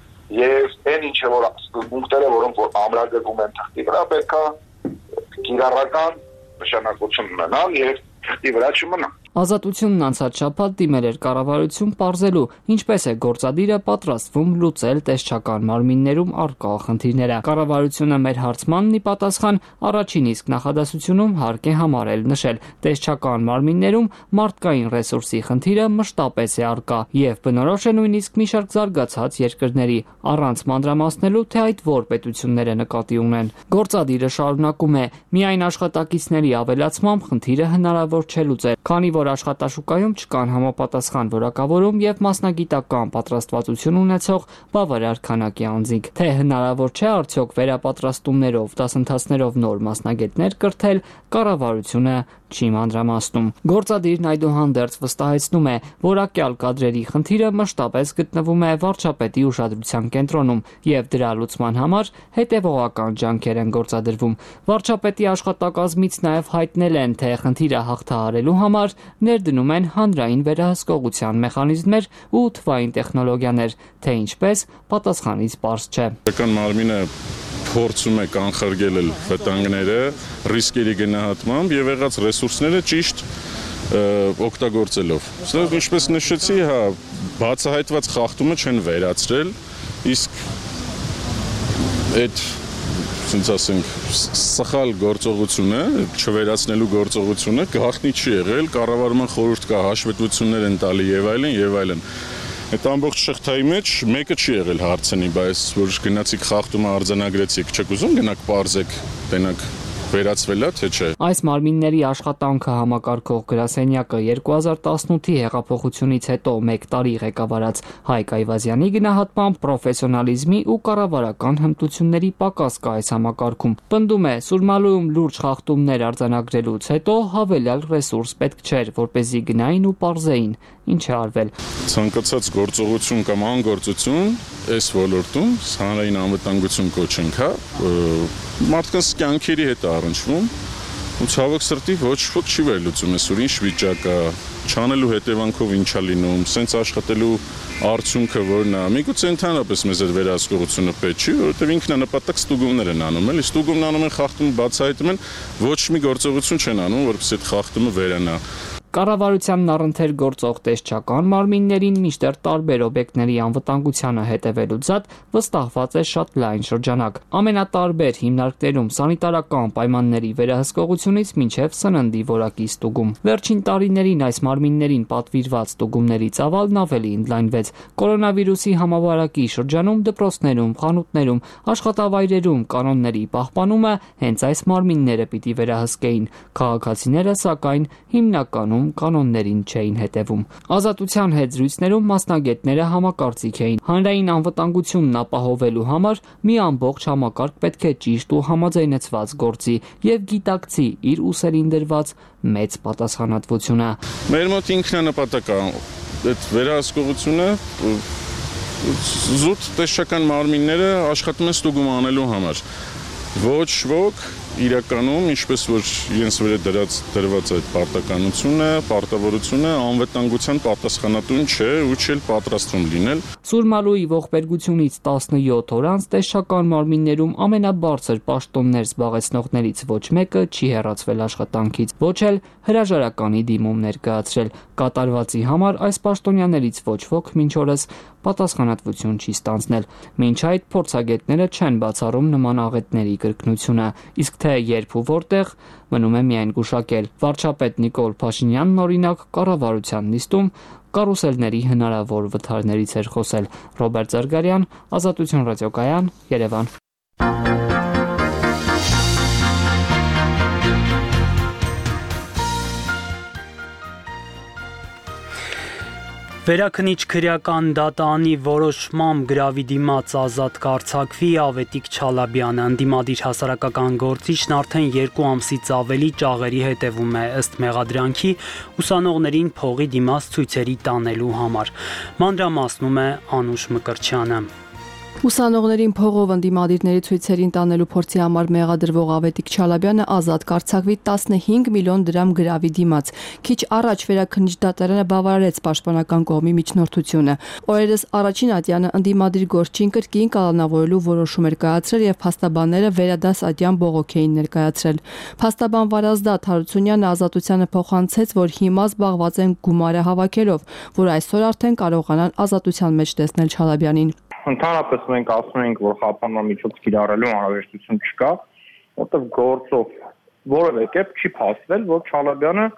եւ այն ինչը որ սկզբունքները, որոնք որ ամրագրվում են թղթի վրա, պետք է կիրառական նշանակություն ունենալ եւ թղթի վրա չմնա։ Ազատությունն անցած շաբաթ դիմել էր կառավարություն պարզելու, ինչպես է գործադիրը պատրաստվում լուծել տեսչական մարմիններում առկա խնդիրները։ Կառավարությունը մեր հարցմանն ի պատասխան առաջին իսկ նախադասությունում հարկ է համարել նշել, տեսչական մարմիններում մարդկային ռեսուրսի խնդիրը մշտապես է առկա եւ բնորոշ է նույնիսկ մի շարք զարգացած երկրների, առանց մանրամասնելու, թե այդ որ պետությունները նկատի ունեն։ Գործադիրը շարունակում է. միայն աշխատակիցների ավելացմամբ խնդիրը հնարավոր չէ լուծել, քանի որ աշխատաշուկայում չկան համապատասխան որակավորում եւ մասնագիտական պատրաստվածություն ունեցող բավարար քանակի անձինք։ Թե հնարավոր չէ արդյոք վերապատրաստումներով, դասընթացներով նոր մասնագետներ կրթել, կառավարությունը չի մանրամասնում։ Գործադիրն այդուհանդերձ վստահեցնում է, որակյալ կադրերի խնդիրը մշտապես գտնվում է վարչապետի ուշադրության կենտրոնում եւ դրա լուծման համար հետեւողական ջանքեր են գործադրվում։ Վարչապետի աշխատակազմից նաեւ հայտնել են, թե խնդիրը հաղթահարելու համար ներդնում են հանրային վերահսկողության մեխանիզմներ ու թվային տեխնոլոգիաներ, թե ինչպես պատասխանից պարզ չէ։ Պետական մարմինը փորձում է կանխարգել վտանգները ռիսկերի գնահատմամբ եւ եղած ռեսուրսները ճիշտ օգտագործելով։ Սա ինչպես նշեցի, հա, բացահայտված խախտումը չեն վերացրել, իսկ այդ ասենք ասենք սխալ գործողությունը, չվերացնելու գործողությունը գաղտնի չի եղել, կառավարման խորհուրդ կա, հաշվետվություններ են տալի եւ այլն եւ այլն։ Այդ ամբողջ շղթայի մեջ մեկը չի եղել հարցնի, բայց որ գնացիք խախտումը արձանագրեցիք, չեք ուզում գնաք parzեք, տենակ վերացվել է, թե չէ։ Այս մարմինների աշխատանքը համակարգող գրասենյակը երկու հազար տասնութի հեղափոխությունից հետո մեկ տարի ղեկավարած Հայկ Այվազյանի գնահատմամբ պրոֆեսիոնալիզմի ու կառավարական հմտությունների պակաս կա այս համակարգում։ Պնդում է, Սուրմալույում լուրջ խախտումներ արձանագրելուց հետո հավելյալ ռեսուրս պետք չէր, որպեսզի գնային ու պարզեին ինչ է արվել։ Ցանկացած գործողություն կամ անգործություն այս ոլորտում հանրային անվտանգություն կոչենք, հա, մարդկանց կյանքերի հետ առնչվում ու ցավոք սրտի ոչ ոք չի վերլուծում այսօր ինչ վիճակ է, չանելու հետևանքով ինչա լինում, սենց աշխատելու արդյունքը որն է։ Միգուցե ընդհանրապես մեզ այդ վերահսկողությունը պետք չի, որովհետև ինքնանպատակ ստուգումներ են անում, էլի ստուգումն անում են, խախտումը բացահայտում են, ոչ մի գործողություն չեն անում, որպեսզի այդ խախտումը վերանա։ Կառավարությանն առընթեր գործող տեսչական մարմիններին մինչդեռ տարբեր օբյեկտների անվտանգությանը հետևելու զատ վստահված է շատ լայն շրջանակ։ Ամենատարբեր հիմնարկներում սանիտարական պայմանների վերահսկողությունից մինչև սննդի որակի ստուգում։ Վերջին տարիներին այս մարմիններին պատվիրված ստուգումների ծավալն ավելի ընդլայնվեց։ Կորոնավիրուսի համավարակի շրջանում դպրոցներում, խանութներում, աշխատավայրերում կանոնների պահպանումը հենց այս մարմինները պիտի վերահսկեին։ Քաղաքացիները, սակայն, հիմնականում կանոններին չէին հետևում։ Ազատության հետ զրույցներում մասնագետները համակարծիք էին։ Հանրային անվտանգությունն ապահովելու համար մի ամբողջ համակարգ պետք է ճիշտ ու համաձայնեցված գործի եւ գիտակցի իր ուսերին դրված մեծ պատասխանատվությունը։ Մեր մոտ ինքնանպատակ է այդ վերահսկողությունը զուտ տեսչական մարմինները աշխատում են ստուգում անելու համար։ Ոչ ոք իրականում, ինչպես որ իրենց վրա դրած դրված այդ պարտականությունը, պարտավորությունը անվտանգության պատասխանատուն չէ ու չի պատրաստվում լինել։ Սուրմալուի ողբերգությունից տասնյոթ օր անց տեսչական մարմիններում ամենաբարձր պաշտոններ զբաղեցնողներից ոչ մեկը չի հեռացվել աշխատանքից, ոչ էլ հրաժարականի դիմում ներկայացրել։ Կատարվածի համար այս պաշտոնյաներից ոչ ոք մինչ օրս պատասխանատվություն չի ստանձնել։ Մինչ այդ փորձագետները չեն բացառում նման աղետների կրկնությունը, իսկ թե երբ ու որտեղ մնում է միայն գուշակել։ Վարչապետ Նիկոլ Փաշինյանն օրինակ կառավարության նիստում կարուսելների հնարավոր վթարներից էր խոսել։ Ռոբերտ Զարգարյան, Ազատություն ռադիոկայան, Երևան։ Վերաքնիչ քրեական դատանի որոշմամբ գրավի դիմաց ազատ կարձակվի Ավետիք Չալաբյանը։ Ընդդիմադիր հասարակական գործիչն արդեն երկու ամսից ավելի ճաղերի հետևում է ըստ մեղադրանքի ուսանողներին փողի դիմաց ցույցերի տանելու համար։ Մանրամասնում է Անուշ Մկրտչյանը։ Ուսանողներին փողով ընդդիմադիրների ցույցերին տանելու փորձի համար մեղադրվող Ավետիք Չալաբյանը ազատ կարձակվի տասնհինգ միլիոն դրամ գրավի դիմաց։ Քիչ առաջ Վերաքնիչ դատարանը բավարարեց պաշտպանական կողմի միջնորդությունը։ Օրերս առաջին ատյանը ընդդիմադիր գործչին կրկին կալանավորելու որոշում էր կայացրել եւ փաստաբանները վերադաս ատյան բողոք էին ներկայացրել։ Փաստաբան Վարազդատ Հարությունյանը Ազատությանը փոխանցեց, որ հիմա զբաղված են գումարը հավաքելով, որ այսօր արդեն կարողանան ազատության մեջ տեսնել Չալաբյանին։ Ընդհանրապես մենք ասում ենք, որ խափանման միջոց կիրառելու անհրաժեշտություն չկա, որտեղ գործով որևէ կերպ չի փաստվել, որ Չալաբյանը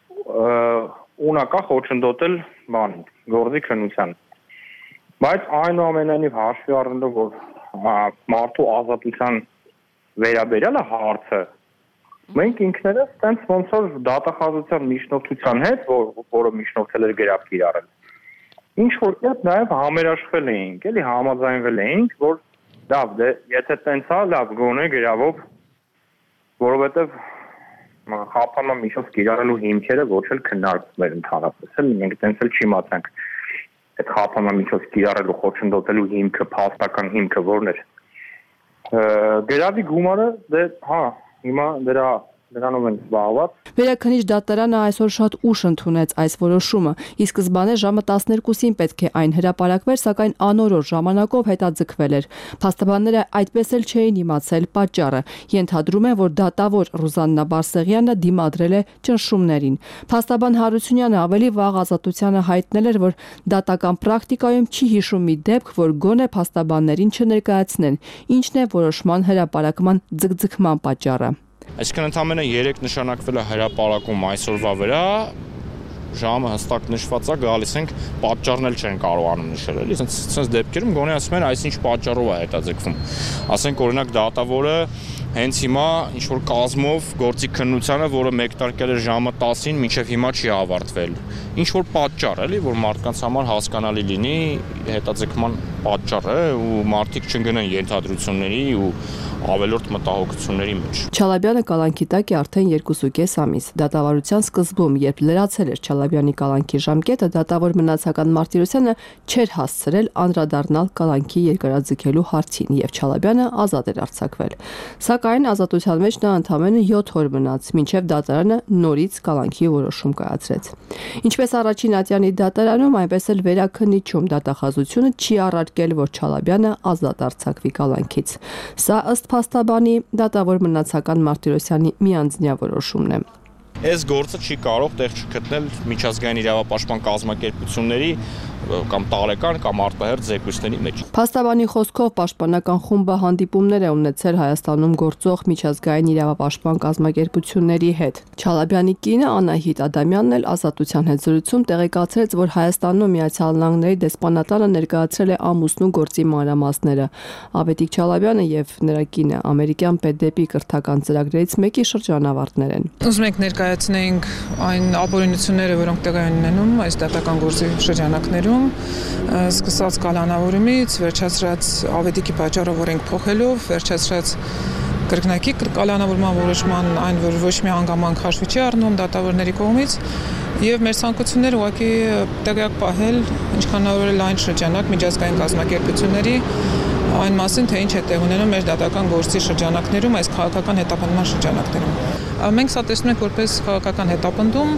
ունակա խոչընդոտել բանին, գործի քննության։ Բայց այնուամենայնիվ հաշվի առնելով, որ մարդու ազատության վերաբերյալ հարցը, մենք ինքներս տենց ոնց որ դատախազության միջնորդության հետ, որը միջնորդել էր գրավ կիրառել, ինչ որ կերպ նաև համերաշխվել էինք, էլի համաձայնվել էինք, որ լավ, դե եթե տենց է, լավ գոնե գրավով, որովհետև խափանման միջոց կիրառելու հիմքերը ոչ էլ քննարկվում էր ընդհանրապես, էլ մենք տենց էլ չիմացանք այդ խափանման միջոց կիրառելու խոչընդոտելու հիմքը, փաստական հիմքը որն էր։ Գրավի գումարը, դե հա, հիմա դրա Դրանով են զբաղված։ Վերաքնիչ դատարանը այսօր շատ ուշ ընդունեց այս որոշումը։ Ի սկզբանե ժամը տասներկուսին պետք է այն հրապարակվեր, սակայն անորոշ ժամանակով հետաձգվել էր։ Փաստաբանները այդպես էլ չէին իմացել պատճառը։ Ենթադրում են, որ դատավոր Ռուզաննա Բարսեղյանը դիմադրել է ճնշումներին։ Փաստաբան Հարությունյանը ավելի վաղ Ազատությանը հայտնել էր, որ դատական պրակտիկայում չի հիշում մի դեպք, որ գոնե փաստաբաններին չներկայացնեն, ինչն է որոշման հրապարակման ձգձգման պատճառը։ Այսինքն ընդամենը երեք նշանակվել է հրապարակում այսօրվա վրա, ժամը հստակ նշված է, գալիս ենք, պատճառն էլ չեն կարողանում նշել, էլի, sense sense դեպքերում գոնե ասում են, այսինչ պատճառով է հետաձգվում։ Ասենք օրինակ դատավորը հենց հիմա ինչ որ կազմով գործի քննությանը, որը մեկնարկել էր ժամը տասին, մինչև հիմա չի ավարտվել։ Ինչ որ պատճառ էլի, որ մարդկանց համար հասկանալի լինի, հետաձգման պատճառ է ու մարդիկ չընկնեն ենթադրությունների ու ավելորդ մտահոգությունների մեջ։ Չալաբյանը կալանքի տակ է արդեն երկուսուկես ամիս։ Դատավարության սկզբում, երբ լրացել էր Չալաբյանի կալանքի ժամկետը, դատավոր մնացական Մարտիրոսյանը չէր հասցրել անդրադառնալ կալանքի երկարաձգելու հարցին, եւ Չալաբյանը ազատ էր արձակվել։ Սակայն ազատության մեջ նա ընդամենը յոթ օր մնաց, մինչև դատարանը նորից կալանքի որոշում կայացրեց։ Ինչպես առաջին ատյանի դատարանում, այնպես էլ վերաքննիչում դատախազությունը չի առարկել, որ Չալաբյանը ազատ արձակվի կալանքից։ Սա ըստ փաստաբանի դատավոր մնացական Մարտիրոսյանի միանձնյա որոշումն է։ Այս գործը չի կարող տեղ չգտնել միջազգային իրավապաշտպան կազմակերպությունների կամ տարեկան կամ արտահերթ զեկույցների մեջ։ Փաստաբանի խոսքով պաշտպանական խումբը հանդիպումներ է ունեցել Հայաստանում գործող միջազգային իրավապաշտպան կազմակերպությունների հետ։ Չալաբյանի կինը Անահիտ Ադամյանն էլ Ազատության հետ զրույցում տեղեկացրեց, որ Հայաստանում Միացյալ Նահանգների դեսպանատանը ներկայացրել է ամուսնու գործի մանրամասները։ Ավետիք Չալաբյանը եւ նրա կինը ամերիկյան պետդեպի կրթական ծրագրերից մեկի շրջանավարտներ են։ Ուզում ենք ներկայացնենք այն ապօրինությունները, որոնք տեղի են ունենում այս դատական գործի շրջանակներում, սկսած կալանավորումից, վերջացրած ավետիքի պատճառով օրենք փոխելով, վերջացրած կրկնակի կալանավորման որոշման այն, որ ոչ մի հանգամանք հաշվի չի առնում դատավորների կողմից, եւ մեր ցանկությունները ուղղակի տեղյակ պահել, ինչքանավոր էլ այն շրջանակ միջազգային կազմակերպությունների այն մասին, թե ինչ է տեղ ունենում մեր դատական գործի շրջանակներում, այս քաղաքական հետապնդման շրջանակներում։ Մենք սա տեսնում ենք որպես քաղաքական հետապնդում,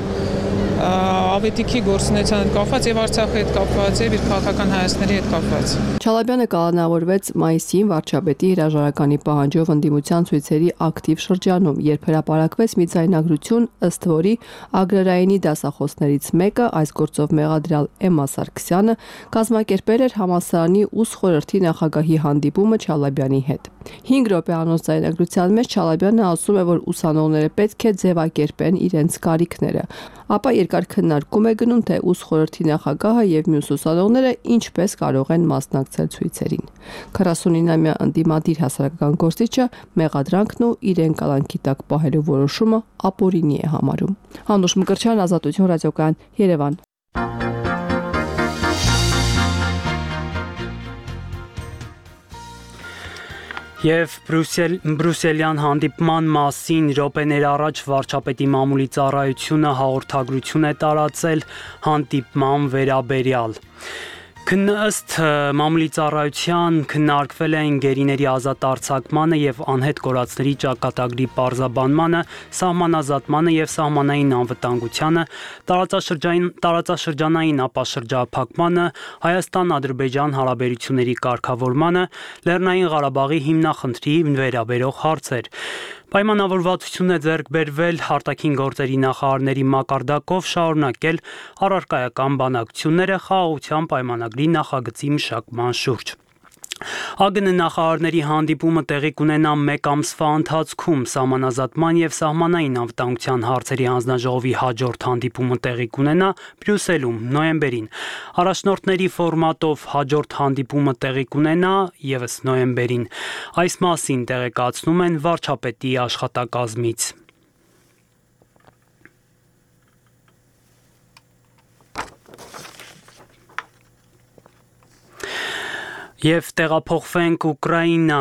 ավետիքի գործունեության հետ կապված եւ Արցախի հետ կապված եւ իր քաղաքական հայացքների հետ կապված։ Չալաբյանը կալանավորվեց մայիսին վարչապետի հրաժարականի պահանջով ընդդիմության ցույցերի ակտիվ շրջանում, երբ հրապարակվեց մի ձայնագրություն, ըստ որի Ագրարայինի դասախոսներից մեկը, այս գործով մեղադրյալ Էմմա Սարգսյանը, կազմակերպել էր համալսարանի ուսուցչի խորհրդի նախագահի հանդիպումը Չալաբյանի հետ։ հինգ րոպեանոց ձայնագրության մեջ Չալաբյանը ասում է, որ ուսանողները պետք է ձևակերպեն իրենց կարիքները, ապա երկար քննարկում է գնում, թե ուսուցչի խորհրդի նախագահը եւ մյուս ուսանողները ինչպես կարող են մասնակցել ցույցերին։ քառասունինամյա ընդդիմադիր հասարակական գործիչը մեղադրանքն ու իրեն կալանքի տակ պահելու որոշումը ապօրինի է համարում։ Հանուշ Մկրտչյան, Ազատություն ռադիոկայան, Երևան։ Եվ Բրուսել, Բրուսելյան հանդիպման մասին րոպեներ առաջ վարչապետի մամուլի ծառայությունը հաղորդագրություն է տարածել հանդիպման վերաբերյալ։ Ըստ մամուլի ծառայության քննարկվել են գերիների ազատ արձակմանը եւ անհետ կորածների ճակատագրի պարզաբանմանը, սահմանազատմանը եւ սահմանային անվտանգությանը, տարածաշրջանային տարածաշրջանային ապաշրջափակմանը, Հայաստան-Ադրբեջան հարաբերությունների կարգավորմանը, Լեռնային Ղարաբաղի հիմնախնդրի վերաբերող հարցեր։ Պայմանավորվածություն է ձեռք բերվել արտաքին գործերի նախարարների մակարդակով շարունակել առարկայական բանակցությունները խաղաղության պայմանագրի նախագծի մշակման շուրջ։ ԱԳՆ նախարարների հանդիպումը տեղի կունենա մեկ ամսվա ընթացքում, սահմանազատման եւ սահմանային անվտանգության հարցերի հանձնաժողովի հաջորդ հանդիպումը տեղի կունենա Բրյուսելում նոյեմբերին։ Առաջնորդների ֆորմատով հաջորդ հանդիպումը տեղի կունենա եւս նոյեմբերին։ Այս մասին տեղեկացնում են վարչապետի աշխատակազմից։ Եվ տեղափոխվենք Ուկրաինա։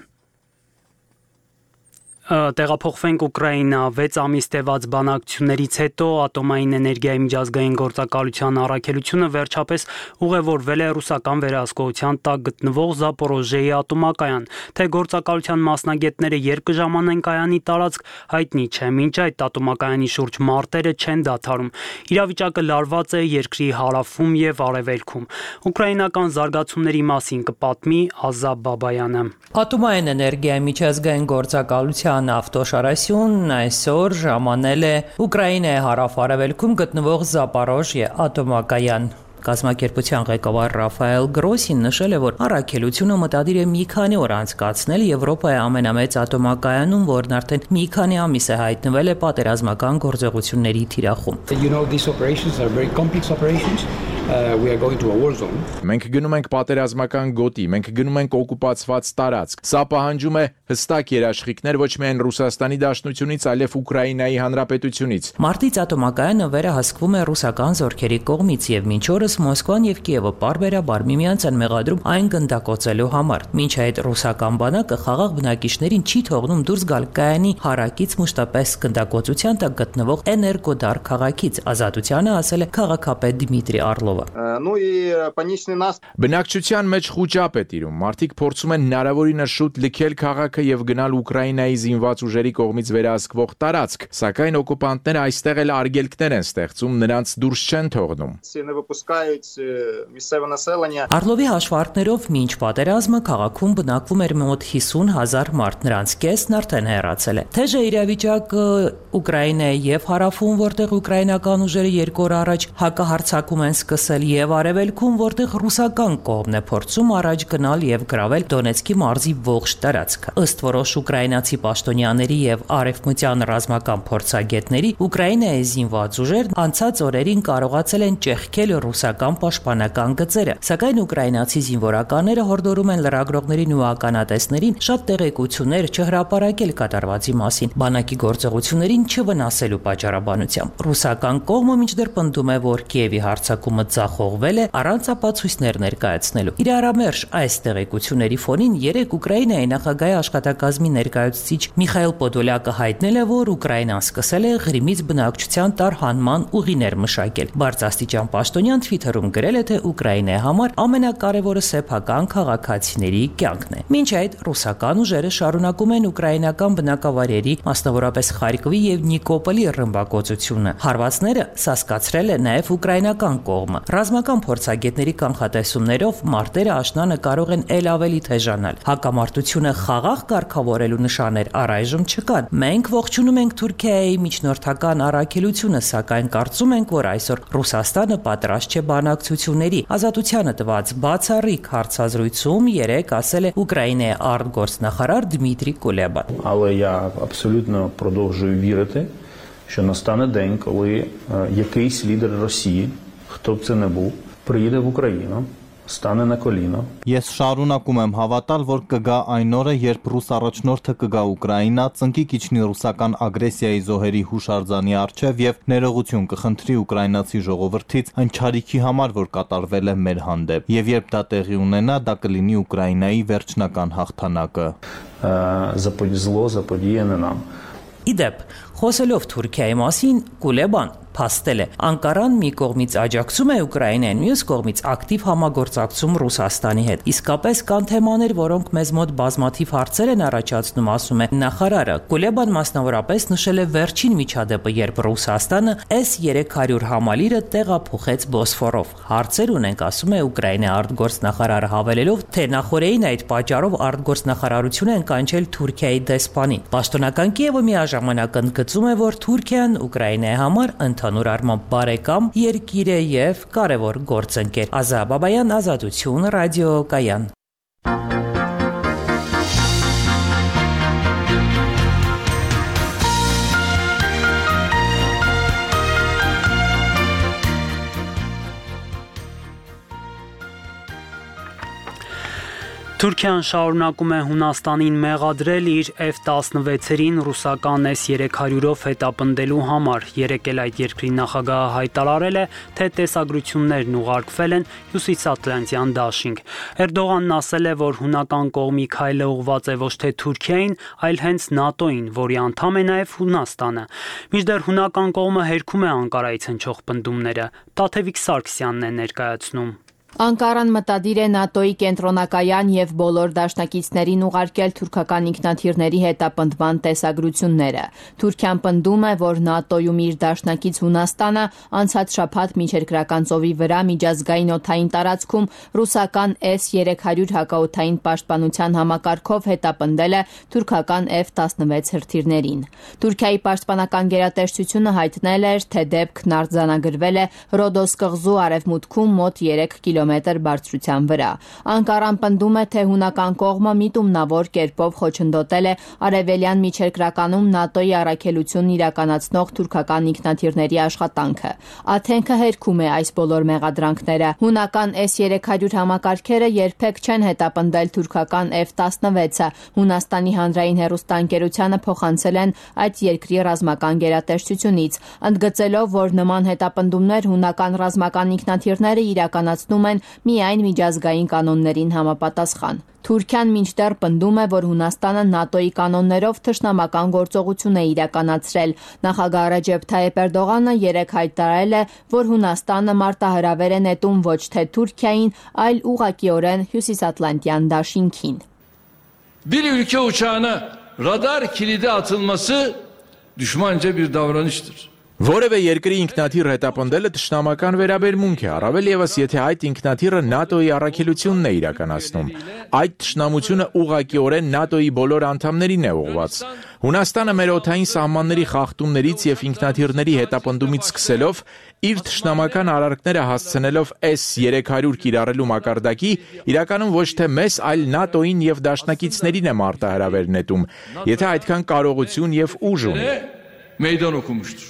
Տեղափոխվենք Ուկրաինա վեց ամիս տևած բանակցություններից հետո ատոմային էներգիայի միջազգային գործակալության առաքելությունը վերջապես ուղևորվել է ռուսական վերահսկողության տակ գտնվող Զապորոժիեի ատոմակայան, թե գործակալության մասնագետները երբ կժամանեն կայանի տարածք հայտնի չէ, մինչ այդ ատոմակայանի շուրջ մարտերը չեն դադարում։ Իրավիճակը լարված է երկրի հարավում եւ արևելքում։ Ուկրաինական զարգացումների մասին կպատմի Ազաբ Բաբայանը։ Ատոմային էներգիայի միջազգային գործակալության ավտոշարասյունն այսօր ժամանել է Ուկրաինայի հարավ-արևելքում գտնվող Զապորոժիե ատոմակայան։ Կազմակերպության ղեկավար Ռաֆայել Գրոսին նշել է, որ առաքելությունը մտադիր է մի քանի օր անցկացնել Եվրոպայի ամենամեծ ատոմակայանում, որն արդեն մի քանի ամիս է հայտնվել է պատերազմական գործողությունների թիրախում։ You know, these operations are very complex operations. uh, we are going to a war zone. Մենք գնում ենք պատերազմական գոտի, մենք գնում ենք օկուպացված տարածք։ Սա պահանջում է հստակ երաշխիքներ ոչ միայն Ռուսաստանի Դաշնությունից, այլև Ուկրաինայի Հանրապետությունից։ Մարտից ատոմակայանը վերահսկվում է ռուսական զորքերի կողմից եւ մինչ օրս Մոսկվան եւ Կիևը պարբերաբար միմյանց են մեղադրում այն գնդակոծելու համար։ Մինչ այդ ռուսական բանակը խաղաղ բնակիչներին չի թողնում դուրս գալ կայանի հարակից մշտապես գնդակոծության տակ գտնվող Էներգոդար քաղաքից, ազատությանը ասել է քաղաքապետ Դմիտրի Արլովը։ Բնակչության մեջ խուճապ է տիրում։ Մարդիկ փորձում են հնարավորինս շուտ լքել քաղաքը եւ գնալ Ուկրաինայի զինված ուժերի կողմից վերահսկվող տարածք, սակայն օկուպանտները այստեղ էլ արգելքներ են ստեղծում, նրանց դուրս չեն թողնում։ Արլովի հաշվարկներով մինչ պատերազմը քաղաքում բնակվում էր մոտ հիսուն հազար մարդ, նրանց կեսն արդեն հեռացել է։ Թեժ է իրավիճակը Ուկրաինայի եւ հարավում, որտեղ ուկրաինական ուժերը երկու օր առաջ հակահարձակում են սկսել, եւ արևելքում, որտեղ ռուսական կողմն է փորձում առաջ գնալ եւ գրավել Դոնեցկի մարզի ողջ տարածքը։ Ըստ որոշ ուկրաինացի պաշտոնյաների եւ արևմտյան ռազմական փորձագետների, Ուկրաինայի զինված ուժերն անցած օրերին կարողացել են ճեղքել ռուսական պաշտպանական գծերը, սակայն ուկրաինացի զինվորականները հորդորում են լրագրողներին ու ականատեսներին շատ տեղեկություններ չհրապարակել կատարվածի մասին, բանակի գործողություններին չվնասելու պատճառաբանությամբ։ Ռուսական կողմը մինչդեռ պնդում է, որ Կիևի հարձակումը ձախողվել է առանց ապացույցներ ներկայացնելու։ Իրարամերժ այս տեղեկությունների ֆոնին երեք Ուկրաինայի նախագահի աշխատակազմի ներկայացուցիչ Միխայել Պոդոլյակը հայտնել է, որ Ուկրաինան սկսել է Ղրիմից բնակչության տարհանման ուղիներ մշակել։ Բարձրաստիճան պաշտոնյան Twitter-ում գրել է, թե Ուկրաինայի համար ամենակարևորը սեփական քաղաքացիների կյանքն է։ Մինչ այդ ռուսական ուժերը շարունակում են ուկրաինական բնակավայրերի, մասնավորապես Խարկովի եւ Նիկոպոլի ռմբակոծությունը։ Հարվածները սասկացրել է նաեւ ուկրաինական կողմը։ Ռազմական փորձագետների կանխատեսումներով մարտերը աշնանը կարող են ել ավելի թեժանալ։ Հակամարտությունը խաղաղ կարգավորելու նշաններ առայժմ չկան։ Մենք ողջունում ենք Թուրքիայի միջնորդական առաքելությունը, սակայն կարծում ենք, որ այսօր Ռուսաստանը պատրաստ չէ բանակցությունների։ Ազատությանը տված բացառիկ հարցազրույցում երեք ասել է Ուկրաինայի արտգործնախարար Դմիտրի Կուլեբան։ Але я абсолютно продовжую вірити, що настане день, коли якийсь лідер Росії, хто б це не був, приїде в Україну, ստане на коліно. Ես շարունակում եմ հավատալ, որ կգա այն օրը, երբ ռուս առաջնորդը կգա Ուկրաինա, ծնկի կիջնի ռուսական ագրեսիայի զոհերի հուշարձանի առջև եւ ներողություն կխնդրի ուկրաինացի ժողովրդից այն չարիքի համար, որ կատարվել է մեր հանդեպ։ Եվ երբ դա տեղի ունենա, դա կլինի Ուկրաինայի վերջնական հաղթանակը։ Зло заподіяне нам. Իդեպ, խոսելով Թուրքիայի մասին, Կուլեբան փաստել է Անկարան մի կողմից աջակցում է Ուկրաինային, մյուս կողմից ակտիվ համագործակցում Ռուսաստանի հետ։ Իսկապես կան թեմաներ, որոնք մեզ մոտ բազմաթիվ հարցեր են առաջացնում, ասում է նախարարը։ Կուլեբան մասնավորապես նշել է վերջին միջադեպը, երբ Ռուսաստանը էս երեք հարյուր համալիրը տեղափոխեց Բոսֆորով։ Հարցեր ունենք, ասում է Ուկրաինայի արտգործնախարարը, հավելելով, թե նախորդին այդ պատճառով արտգործնախարարությունը են կանչել Թուրքիայի դեսպանին։ Պաշտոնական Կիևը միաժամանակ ընդգծում է, որ Թուրքիան Ուկրաինայի համար ընդհանուր առմամբ բարեկամ երկիր է եւ կարևոր գործընկեր։ Ազա Բաբայան, Ազատություն, ռադիոկայան։ Թուրքիան շարունակում է Հունաստանին մեղադրել իր F տասնվեցերին ռուսական S երեք հարյուրով հետապնդելու համար։ Երեկ էլ այդ երկրի նախագահը հայտարարել է, թե տեսագրություններն ուղարկվել են Հյուսիսատլանտյան դաշինք։ Էրդողանն ասել է, որ հունական կողմի քայլը ուղղված է ոչ թե Թուրքիային, այլ հենց ՆԱՏՕ-ին, որի անդամ է նաև Հունաստանը։ Մինչդեռ հունական կողմը հերքում է Անկարայից հնչող պնդումները։ Տաթևիկ Սարգսյանն է ներկայացնում։ Անկարան մտադիր է ՆԱՏՕ-ի կենտրոնակայան եւ բոլոր դաշնակիցներին ուղարկել թուրքական ինքնաթիռների հետապնդման տեսագրությունները։ Թուրքիան պնդում է, որ ՆԱՏՕ-ում իր դաշնակից Հունաստանը անցած շաբաթ միջերկրական ծովի վրա միջազգային օդային տարածքում ռուսական S երեք հարյուր հակաօդային պաշտպանության համակարգով հետապնդել է թուրքական F տասնվեց հրթիռներին։ Թուրքիայի պաշտպանական գերատեսչությունը հայտնել էր, թե դեպքն արձանագրվել է Ռոդոս կղզու արևմուտքում մոտ երեք կիլոմետր կիլոմետր բարձրության վրա։ Անկարան պնդում է, թե հունական կողմը միտումնավոր կերպով խոչընդոտել է արևելյան միջերկրականում ՆԱՏՕ-ի առաքելությունն իրականացնող թուրքական ինքնաթիռների աշխատանքը։ Աթենքը հերքում է այս բոլոր մեղադրանքները։ Հունական S երեք հարյուր համակարգերը երբեք չեն հետապնդել թուրքական F տասնվեցը։ Հունաստանի հանրային հեռուստաընկերությանը փոխանցել են այդ երկրի ռազմական գերատեսչությունից, ընդգծելով, որ նման հետապնդումներ հունական ռազմական ինքնաթիռները իրականացնում են միայն միջազգային կանոններին համապատասխան։ Թուրքիան մինչդեռ պնդում է, որ Հունաստանը ՆԱՏՕ-ի կանոններով թշնամական գործողություն է իրականացրել։ Նախագահ Ռեջեփ Թայիփ Էրդողանը երեկ հայտարարել է, որ Հունաստանը մարտահրավեր է նետում ոչ թե Թուրքիային, այլ ուղղակիորեն Հյուսիսատլանտյան դաշինքին։ Bir ülke uçağına radar kilidi atılması düşmanca bir davranıştır. Որևէ երկրի ինքնաթիռ հետապնդելը թշնամական վերաբերմունք է, առավել ևս եթե այդ ինքնաթիռը ՆԱՏՕ-ի առաքելությունն է իրականացնում։ Այդ թշնամությունը ուղղակիորեն ՆԱՏՕ-ի բոլոր անդամներին է ուղղված։ Հունաստանը մեր օդային սահմանների խախտումներից եւ ինքնաթիռների հետապնդումից սկսելով իր թշնամական արարքները հասցնելով S երեք հարյուր կիրառելու մակարդակի, իրականում ոչ թե մեզ, այլ ՆԱՏՕ-ին եւ դաշնակիցներին է մարտահրավեր նետում, եթե այդքան կարողություն եւ ուժ ունի։ Meydan okumuştur.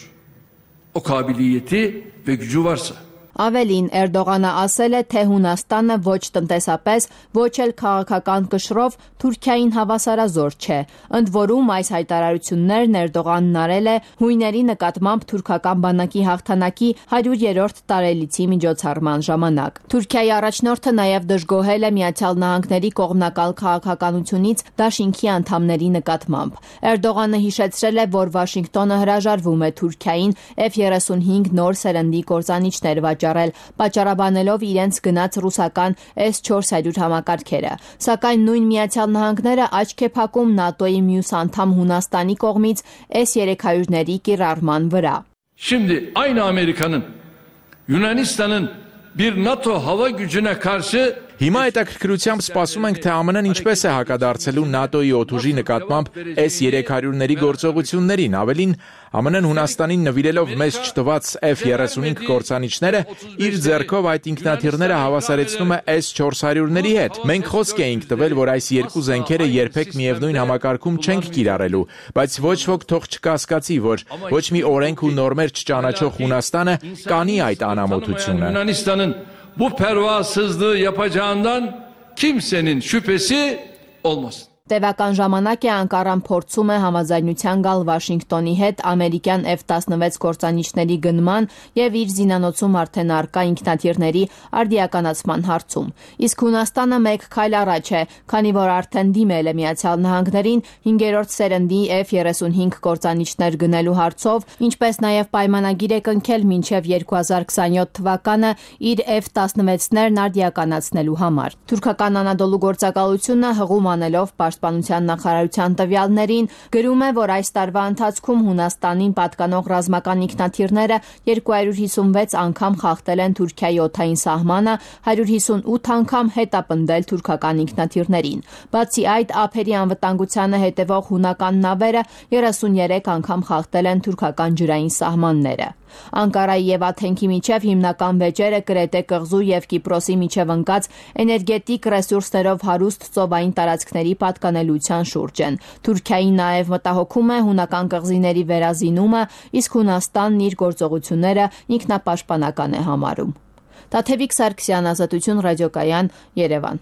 O kabiliyeti ve gücü varsa. Ավելին, Էրդողանը ասել է, թե Հունաստանը ոչ տնտեսապես, ոչ էլ քաղաքական կշռով Թուրքիային հավասարազոր չէ։ Ընդ որում այս հայտարարություններն Էրդողանն արել է հույների նկատմամբ թուրքական բանակի հաղթանակի հարյուրերորդ տարելիցի միջոցառման ժամանակ։ Թուրքիայի առաջնորդը նաև դժգոհել է Միացյալ Նահանգների կողմնակալ քաղաքականությունից դաշինքի անդամների նկատմամբ։ Էրդողանը հիշեցրել է, որ Վաշինգտոնը հրաժարվում է Թուրքիային F երեսունհինգ նոր սերնդի կործանիչներ վաճառել, պատճառաբանելով իրենց գնաց ռուսական S չորս հարյուր համակարգերը։ Սակայն նույն Միացյալ Նահանգները աչք է փակում ՆԱՏՕ-ի մյուս անդամ Հունաստանի կողմից S երեք հարյուրների կիրառման վրա։ Şimdi aynı Amerika'nın Yunanistan'ın bir NATO hava gücüne karşı Հիմա հետաքրքրությամբ սպասում ենք, թե ԱՄՆ-ն ինչպես է հակադարձելու ՆԱՏՕ-ի օդուժի նկատմամբ S երեք հարյուրների գործողություններին, ավելին ԱՄՆ-ն Հունաստանին նվիրելով մեզ չտված F երեսունհինգ կործանիչները իր ձեռքով այդ ինքնաթիռները հավասարեցնում է S չորս հարյուրների հետ։ Մենք խոսք էինք տվել, որ այս երկու զենքերը երբեք միևնույն համակարգում չենք կիրառելու, բայց ոչ ոք թող չկասկածի, որ ոչ մի օրենք ու նորմեր չճանաչող Հունաստանը կանի այդ անամոթությունը։ Bu pervasızlığı yapacağından kimsenin şüphesi olmasın. Տևական ժամանակ է Անկարան փորձում է համաձայնության գալ Վաշինգտոնի հետ ամերիկյան F տասնվեց կործանիչների գնման եւ իր զինանոցում արդեն առկա ինքնաթիռների արդիականացման հարցում։ Իսկ Հունաստանը մեկ քայլ առաջ է, քանի որ արդեն դիմել է Միացյալ Նահանգներին հինգերորդ սերնդի F երեսունհինգ կործանիչներ գնելու հարցով, ինչպես նաեւ պայմանագիր է կնքել մինչեւ երկու հազար քսանյոթ թվականը իր F տասնվեցներն արդիականացնելու համար։ Թուրքական Անադոլու գործակալությունը հղում անելով Պաշտպանության նախարարության տվյալներին գրում է, որ այս տարվա ընթացքում Հունաստանին պատկանող ռազմական ինքնաթիռները երկու հարյուր հիսունվեց անգամ խախտել են Թուրքիայի օդային սահմանը, հարյուր հիսունութ անգամ հետապնդել թուրքական ինքնաթիռներին։ Բացի այդ, ափերի անվտանգությանը հետևող հունական նավերը երեսունյերեք անգամ խախտել են թուրքական ջրային սահմանները։ Անկարայի եւ Աթենքի միջև հիմնական վեճերը Կրետե կղզու եւ Կիպրոսի միջև ընկած էներգետիկ ռեսուրսներով հարուստ ծովային տարածքների պատկանելիության շուրջ են։ Թուրքիայի նաեւ մտահոգում է հունական կղզիների վերազինումը, իսկ Հունաստանն իր գործողությունները ինքնապաշտպանական է համարում։ Տաթևիկ Սարգսյան, Ազատություն ռադիոկայան, Երևան։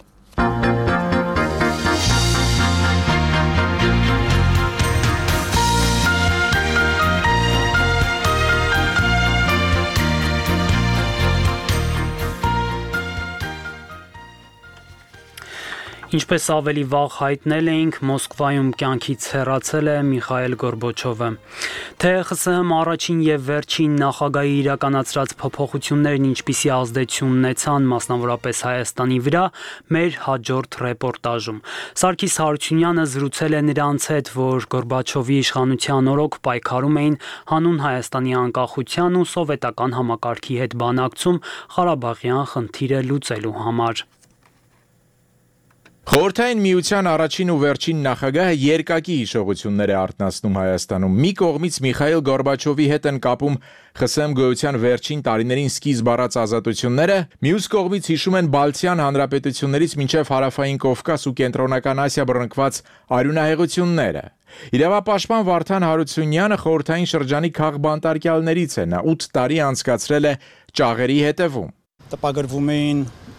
Ինչպես ավելի վաղ հայտնել էինք, Մոսկվայում կյանքից հեռացել է Միխայել Գորբաչովը։ Թե ԽՍՀՄ առաջին եւ վերջին նախագահի իրականացրած փոփոխություններն ինչպիսի ազդեցություն ունեցան մասնավորապես Հայաստանի վրա, մեր հաջորդ ռեպորտաժում։ Սարգիս Հարությունյանը զրուցել է նրանց հետ, որ Գորբաչովի իշխանության օրոք պայքարում էին հանուն Հայաստանի անկախության ու սովետական համակարգի հետ բանակցում Ղարաբաղյան խնդիրը լուծելու համար։ Խորհրդային միության առաջին ու վերջին նախագահը երկակի հիշողություններ է արթնացնում Հայաստանում։ Մի կողմից Միխայիլ Գորբաչովի հետ են կապում ԽՍՀՄ գոյության վերջին տարիներին սկիզբ առած ազատությունները, մյուս կողմից հիշում են Բալթյան հանրապետություններից մինչև Հարավային Կովկաս ու Կենտրոնական Ասիա բռնկված արյունահեղությունները։ Իրավապաշտպան Վարդան Հարությունյանը խորհրդային շրջանի քաղբանտարկյալներից է, նա ութ տարի անցկացրել է ճաղերի հետևում։ Տպագրվում էին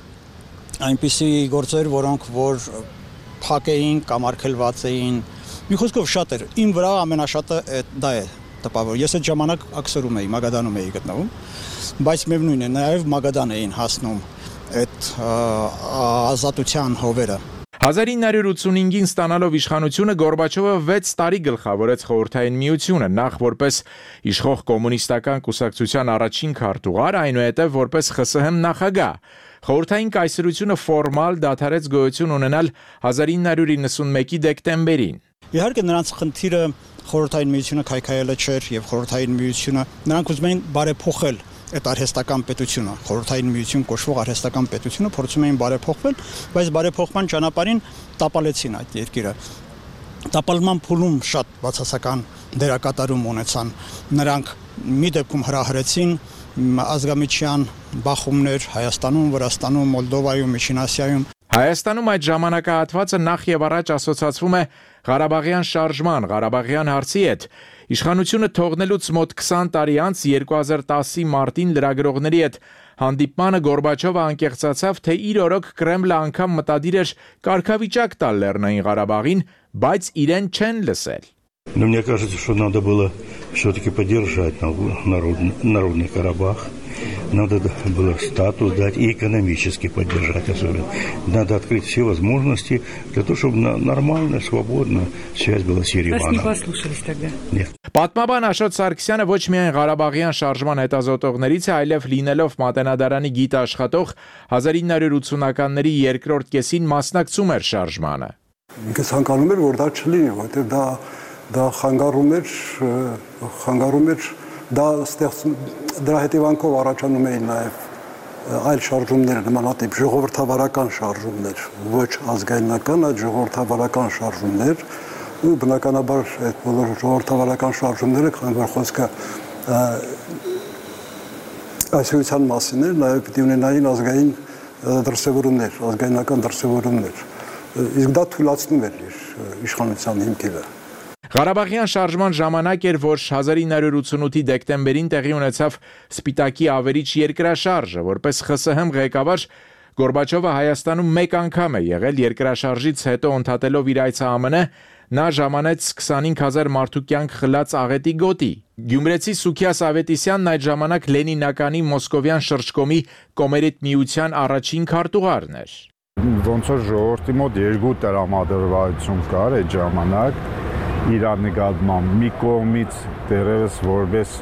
այնպիսի գործեր, որոնք որ փակ էին կամ արգելված էին։ Մի խոսքով շատ էր։ Իմ վրա ամենաշատը դա է տպավոր։ Ես այդ ժամանակ Աքսորում էի, Մագադանում էի գտնվում, բայց միևնույն է, նաև Մագադան էին հասնում այդ ազատության հովերը։ հազար ինը հարյուր ութսունհինգին ստանալով իշխանությունը Գորբաչովը վեց տարի գլխավորեց խորհրդային միությունը, նախ որպես իշխող կոմունիստական կուսակցության առաջին քարտուղար, այնուհետև որպես ԽՍՀՄ նախագահ։ Խորհրդային կայսրությունը ֆորմալ դադարեց գոյություն ունենալ հազար ինը հարյուր իննսունմեկի դեկտեմբերին։ Իհարկե նրանց խնդիրը խորհրդային միությունը քայքայելը չէր եւ խորհրդային միությունը նրանք ուզում էին բարեփոխել այդ արհեստական պետությունը, խորհրդային միություն կոչվող արհեստական պետությունը փորձում էին բարեփոխվել, բայց բարեփոխման ճանապարհին տապալեցին այդ երկիրը։ Տապալման փուլում շատ բացասական դերակատարում ունեցան։ Նրանք մի դեպքում հրահրեցին ազգամիջյան բախումներ Հայաստանում, Վրաստանում, Մոլդովայում, Միջին Ասիայում։ Հայաստանում այդ ժամանակահատվածը նախ եւ առաջ ասոցացվում է Ղարաբաղյան շարժման, Ղարաբաղյան հարցի հետ։ Իշխանությունը թողնելուց մոտ քսան տարի անց երկու հազար տասի մարտին լրագրողների հետ հանդիպմանը Գորբաչովը անկեղծացավ, թե իր օրոք Կրեմլը անգամ մտադիր էր կարգավիճակ տալ Լեռնային Ղարաբաղին, բայց իրեն չեն լսել։ Но мне кажется, что надо было все-таки поддержать народ, народный Карабах. Надо было статус дать и экономически поддержать особенно. Надо открыть все возможности для того, чтобы нормально, свободно связь была с Ереваном. Вас не послушались тогда? Нет. Պատմաբան Աշոտ Սարգսյանը ոչ միայն Ղարաբաղյան շարժման հետազոտողներից է, այլև լինելով Մատենադարանի գիտ աշխատող հազար ինը հարյուր ութսունականների երկրորդ կեսին մասնակցում էր շարժմանը։ Ինքս ցանկանում էր, որ դա չլինի, որովհետև դա դա խանգարում էր, խանգարում էր դա ստեղծում դրա հետևանքով առաջանում էին նաև այլ շարժումներ, նմանատիպ ժողովրդավարական շարժումներ, ոչ ազգայնական, այլ ժողովրդավարական շարժումներ, ու բնականաբար այդ բոլոր ժողովրդավարական շարժումները, քանի որ խոսքը այսօրության մասին էր, նաև պիտի ունենային ազգային դրսևորումներ, ազգայնական դրսևորումներ, իսկ դա թույլատնում էր իր իշխանության հիմքերը։ Ղարաբաղյան շարժման ժամանակ էր, որ հազար ինը հարյուր ութսունութի դեկտեմբերին տեղի ունեցավ Սպիտակի ավերիչ երկրաշարժը, որպես ԽՍՀՄ ղեկավար Գորբաչովը Հայաստանում մեկ անգամ է եղել, երկրաշարժից հետո ընդհատելով իր այցը ԱՄՆ, նա ժամանեց քսանհինգ հազար մարդու կյանք խլած աղետի գոտի։ Գյումրեցի Սուքիաս Ավետիսյանն այդ ժամանակ Լենինականի Մոսկովյան շրջկոմի Կոմերիտ միության առաջին քարտուղարն էր։ Ոնց որ ժողովրդի մոտ երկու տրամադրվածություն կար այդ ժամանակ Իրան նկատմամբ մի կողմից դերևս որպես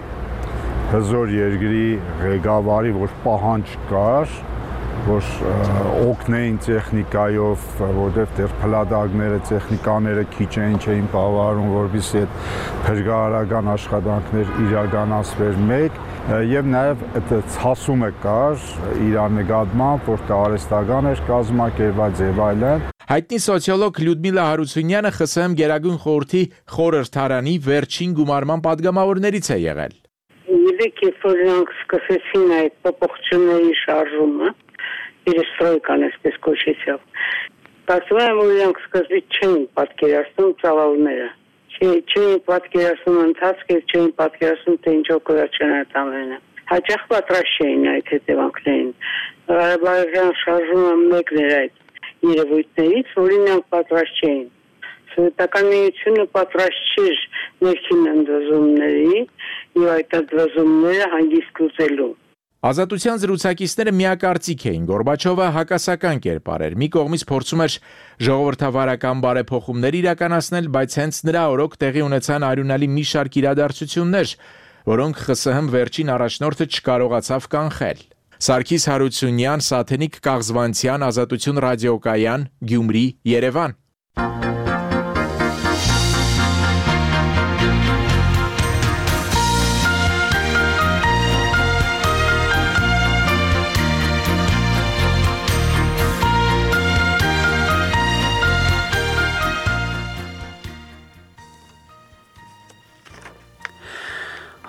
հզոր երկրի ղեկավարի որ պահանջ կար, որ օգնեին տեխնիկայով, որտեղ դեռ փլատակները, տեխնիկաները քիչ էին չէին բավարարում, որպեսզի այդ փրկարարական աշխատանքներ իրականացվեր մեկ, եւ նաեւ այդ ցասումը կար Իրան նկատմամբ, որ տարեստական էր կազմակերպված եւ այլն։ Հայտնի սոցիոլոգ Լյուդմիլա Հարությունյանը ԽՍՀՄ Գերագույն խորհրդի խորհրդարանի վերջին գումարման падգամավորներից է եղել։ Երեք երբ որ նրանք սկսեցին այդ փոփոխությունների շարժումը, իրստրոյկան այսպես կոչեցավ, կարծում եմ, որ նրանք սկզբից չէին պատկերացնում ծավալները, չէին պատկերացնում ընթացքը, չէին պատկերացնում, թե ինչով կվերջանա այդ ամենը։ Հաճախ պատրաստ չէին այդ հետևանքներին։ Ղարաբաղյան շարժումը մեկն էր այդ երևույթներից, որին նրանք պատրաստ չէին։ Սովետական միությունը պատրաստ չէր ներքին ընդվզումների եւ այդ ընդվզումները հանգիստ լուծելու։ Ազատության զրուցակիցները միակարծիք էին, Գորբաչովը հակասական կերպար էր, մի կողմից փորձում էր ժողովրդավարական բարեփոխումներ իրականացնել, բայց հենց նրա օրոք տեղի ունեցան արյունալի մի շարք իրադարձություններ, որոնք ԽՍՀՄ վերջին առաջնորդը չկարողացավ կանխել։ Սարգիս Հարությունյան, Սաթենիկ Կաղզվանցյան, Ազատություն ռադիոկայան, Գյումրի, Երևան։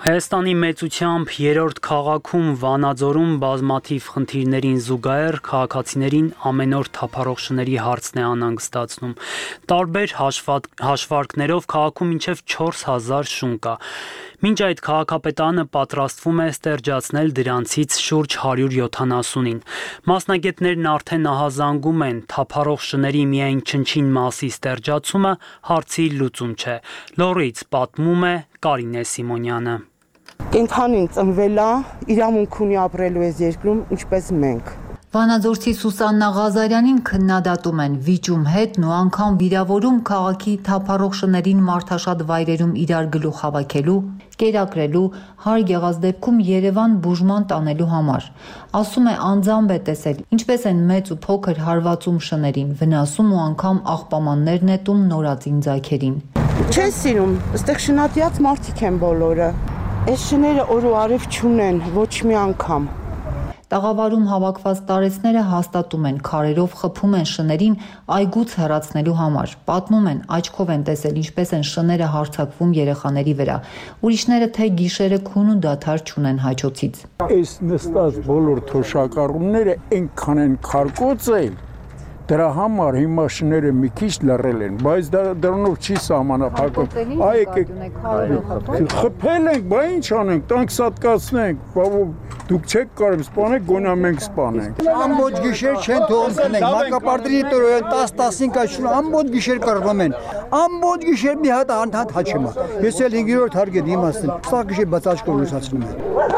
Հայաստանի մեծությամբ երրորդ քաղաքում Վանաձորում բազմաթիվ խնդիրներին զուգահեռ քաղաքացիներին ամեն օր թափառող շների հարցն է անհանգստացնում։ Տարբեր հաշվարկներով քաղաքում մինչև չորս հազար շուն կա։ Մինչ այդ քաղաքապետարանը պատրաստվում է ստերջացնել դրանցից շուրջ հարյուր յոթանասունին։ Մասնագետներն արդեն ահազանգում են, թափառող շների միայն չնչին մասի ստերջացումը հարցի լուծում չէ։ Լոռից պատմում է Կարինե Սիմոնյանը։ Կենթանին ծնվել է, իրավունք ունի ապրելու այս երկրում, ինչպես մենք։ Վանաձորցի Սուսաննա Ղազարյանին քննադատում են վիճում հետն ու անգամ վիրավորում քաղաքի թափառող շներին մարդաշատ վայրերում իրար գլուխ հավաքելու, կերակրելու, հարկ եղած դեպքում Երևան բուժման տանելու համար։ Ասում է անձամբ է տեսել, ինչպես են մեծ ու փոքր հարվածում շներին, վնասում ու անգամ աղբամաններ նետում նորածին ձագերին։ Չես սիրում, այստեղ շնատյաց մարդիկ են բոլորը։ Այս շները օր ու արև չունեն, ոչ մի անգամ։ Տաղավարում հավաքված տարեցները հաստատում են, քարերով խփում են շներին այգուց հեռացնելու համար։ Պատմում են, աչքով են տեսել, ինչպես են շները հարձակվում երեխաների վրա։ Ուրիշները թե գիշերը քուն ու դադար չունեն հաճոցից։ Այս նստած բոլոր թոշակառումները այնքան են քարկոծել, դրա համար հիմա շները մի քիչ լռել են, բայց դրանով չի սահմանափակվում։ Այ եկեք խփել ենք, բա ինչ անենք, տանք սատկացնենք, դուք չեք կարող սպանել, գոնա մենք սպանենք։ Ամբողջ գիշեր չեն թողում քնենք, մանկապարտեզի տորոն տասը տասնհինգ շուն ամբողջ գիշեր կռվում են։ Ամբողջ գիշեր մի հատ անհատ հաչում է։ Ես էլ հինգերորդ հարգ եմ իմացել։ Սա գիշեր բաց աչքով լուսացնում եմ։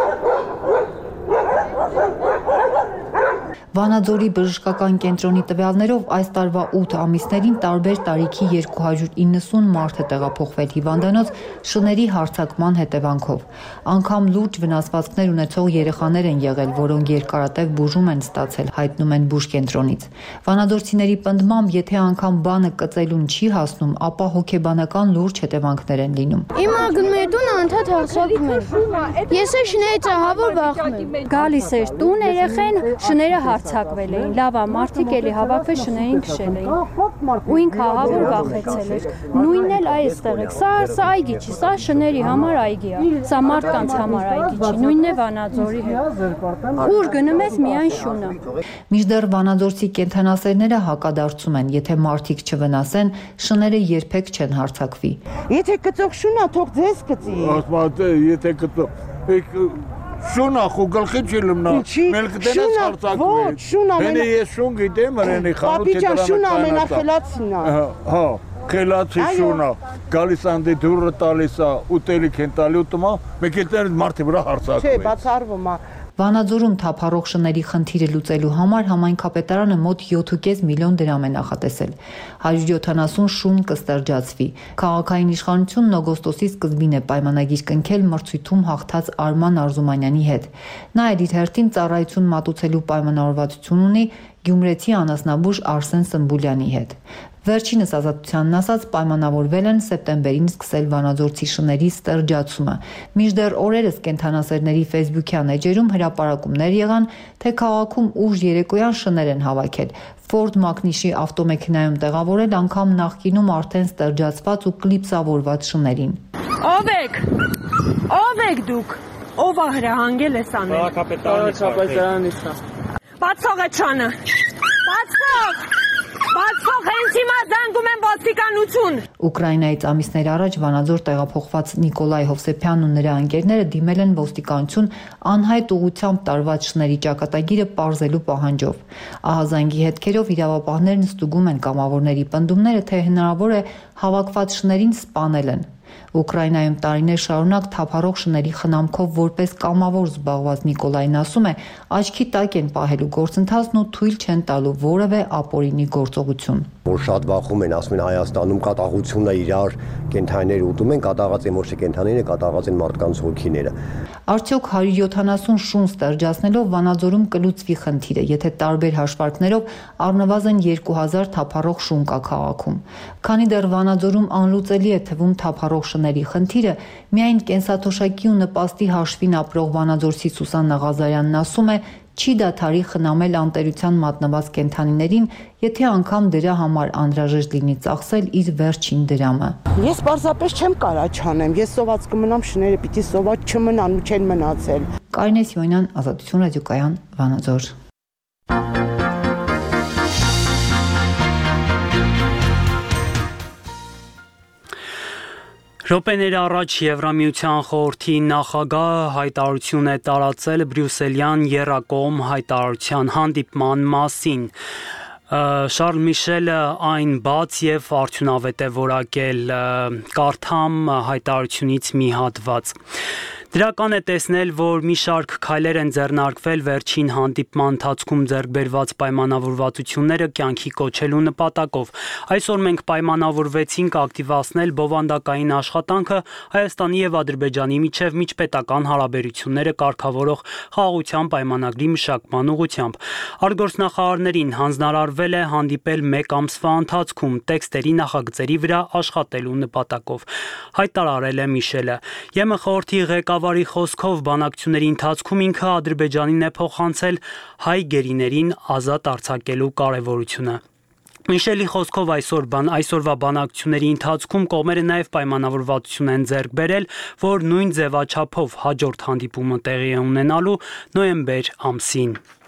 Վանաձորի բժշկական կենտրոնի տվյալներով այս տարվա ութ ամիսներին տարբեր տարիքի երկու հարյուր իննսուն մարդ է տեղափոխվել հիվանդանոց շների հարձակման հետևանքով։ Անգամ լուրջ վնասվածքներ ունեցող երեխաներ են եղել, որոնք երկարատև բուժում են ստացել, հայտնում են բուժկենտրոնից։ Վանաձորցիների պնդմամբ, եթե անգամ բանը կծելուն չի հասնում, ապա հոգեբանական լուրջ հետևանքներ են լինում։ Իմ ագնում է տուն անդադ հարձակում են։ Ես է շների ծահավոր վախում եմ։ Գալիս էր տուն երեխեն շները հարձակվել էին, լավ է, մարդիկ էլի հավաքվել շներին քշել էին։ Ու ինքը ահավոր վախեցել էր։ Նույնն էլ այստեղ է։ Սա սա այգի չի, սա շների համար այգի է։ Սա մարդկանց համար այգի չի, նույնն է Վանաձորի հետ։ Ուր գնում ես միայն շունը։ Մինչդեռ Վանաձորցի կենդանասերները հակադարձում են, եթե մարդիկ չվնասեն, շները երբեք չեն հարձակվի։ Եթե կծող շունա, թող ձեզ կծի։ Ասմա, եթե կծող Շունա խո գլխի չի լմնա, մելք դենես հարցակում է։ Հենի ես շուն գիտեմ, հենի խանութի դրամը կայնացա։ Շունա ամենախելացին է։ Հա, խելացի շունա, գալիս անդի դուրը տալիս է, ուտելիք են տալի ուտում է, մեկ էլ մարդի վրա հարցակում է։ Չէ, բացառվում է։ Վանաձորում թափառող շների խնդիրը լուծելու համար համայնքապետարանը մոտ յոթ ու կես միլիոն դրամ է նախատեսել։ հարյուր յոթանասուն շուն կստերջացվի։ Քաղաքային իշխանությունն օգոստոսի սկզբին է պայմանագիր կնքել մրցույթում հաղթած Արման Արզումանյանի հետ։ Նա իր հերթին ծառայություն մատուցելու պայմանավորվածություն ունի գյումրեցի անասնաբույժ Արսեն Սմբուլյանի հետ։ Վերջինս ազատությանն ասած պայմանավորվել են սեպտեմբերին սկսել Վանաձորցի շների ստերջացումը։ Մինչդեռ օրերս կենդանասերների ֆեյսբուքյան էջերում հրապարակումներ եղան, թե քաղաքում ուժ երեկոյան շներ են հավաքել։ Ford Mach-Nishի ավտոմեքենայում տեղավորել անգամ նախկինում արդեն ստերջացված ու կլիպսավորված շներին։ Ո՞վ եք։ Ո՞վ եք դուք։ Ո՞վ է հրահանգել էս անել։ Քաղաքապետարանից է։ Բացող է չանը։ Բացող։ Բացող հենց հիմա զանգում են ոստիկանություն։ Ուկրաինայից ամիսներ առաջ Վանաձոր տեղափոխված Նիկոլայ Հովսեփյանն ու նրա ընկերները դիմել են ոստիկանություն անհայտ ուղղությամբ տարված շների ճակատագիրը պարզելու պահանջով։ Ահազանգի հետքերով իրավապահներն ստուգում են կամավորների պնդումները, թե հնարավոր է հավաքված շներին սպանել են։ Ուկրաինայում տարիներ շարունակ թափառող շների խնամքով որպես կամավոր զբաղված Նիկոլային ասում է, աչքի տակ են պահելու գործընթացն ու թույլ չեն տալու որևէ ապօրինի գործողություն։ Որ շատ վախում են, ասում են Հայաստանում կատաղությունն է իրար, կենթանիներ ուտում են, կատաղած են ոչ թե կենթանիները, կատաղած են մարդկանց հոգիները։ Արդյոք հարյուր յոթանասուն շուն ստերջացնելով Վանաձորում կլուծվի խնդիրը, եթե տարբեր հաշվարկներով առնվազն երկու հազար թափառող շուն կա քաղաքում։ Քանի դեռ Վանաձորում անլուծելի է թվում թափառող շների խնդիրը, միայն կենսաթոշակի ու նպաստի հաշվին ապրող Վանաձորցի Սուսաննա Ղազարյանն ասում է, չի դադարի խնամել անտերության մատնված կենդանիներին, եթե անգամ դրա համար անհրաժեշտ լինի ծախսել իր վերջին դրամը։ Ես պարզապես չեմ կարա չանեմ, ես սոված կմնամ, շները պիտի սոված չմնան ու չեն մնացել։ Կարինե Սիմոնյան, Ազատություն ռադիոկայան, Վանաձոր։ Րոպեներ առաջ Եվրամիության խորհրդի նախագահը հայտարարություն է տարածել Բրյուսելյան եռակողմ հայտարարության հանդիպման մասին։ Շարլ Միշելը այն բաց եւ արդյունավետ է որակել, կարդամ հայտարարությունից մի հատված։ Դրական է տեսնել, որ մի շարք քայլեր են ձեռնարկվել վերջին հանդիպման ընթացքում ձեռք բերված պայմանավորվածությունները կյանքի կոչելու նպատակով։ Այսօր մենք պայմանավորվեցինք ակտիվացնել բովանդակային աշխատանքը Հայաստանի եւ Ադրբեջանի միջև միջպետական հարաբերությունները կարգավորող խաղաղության պայմանագրի մշակման ուղղությամբ։ Արտգործնախարարներին հանձնարարվել է հանդիպել մեկ ամսվա ընթացքում տեքստերի նախագծերի վրա աշխատելու նպատակով։ Հայտարարել է Միշելը։ ԵՄ խորհրդի ղեկավարի խոսքով բանակցությունների ընթացքում ինքը Ադրբեջանին է փոխանցել հայ գերիներին ազատ արձակելու կարևորությունը։ Միշելի խոսքով այսօր բան այսօրվա բանակցությունների ընթացքում կողմերը նաև պայմանավորվածություն են ձեռք բերել, որ նույն ձևաչափով հաջորդ հանդիպումը տեղի ունենալու նոյեմբեր ամսին։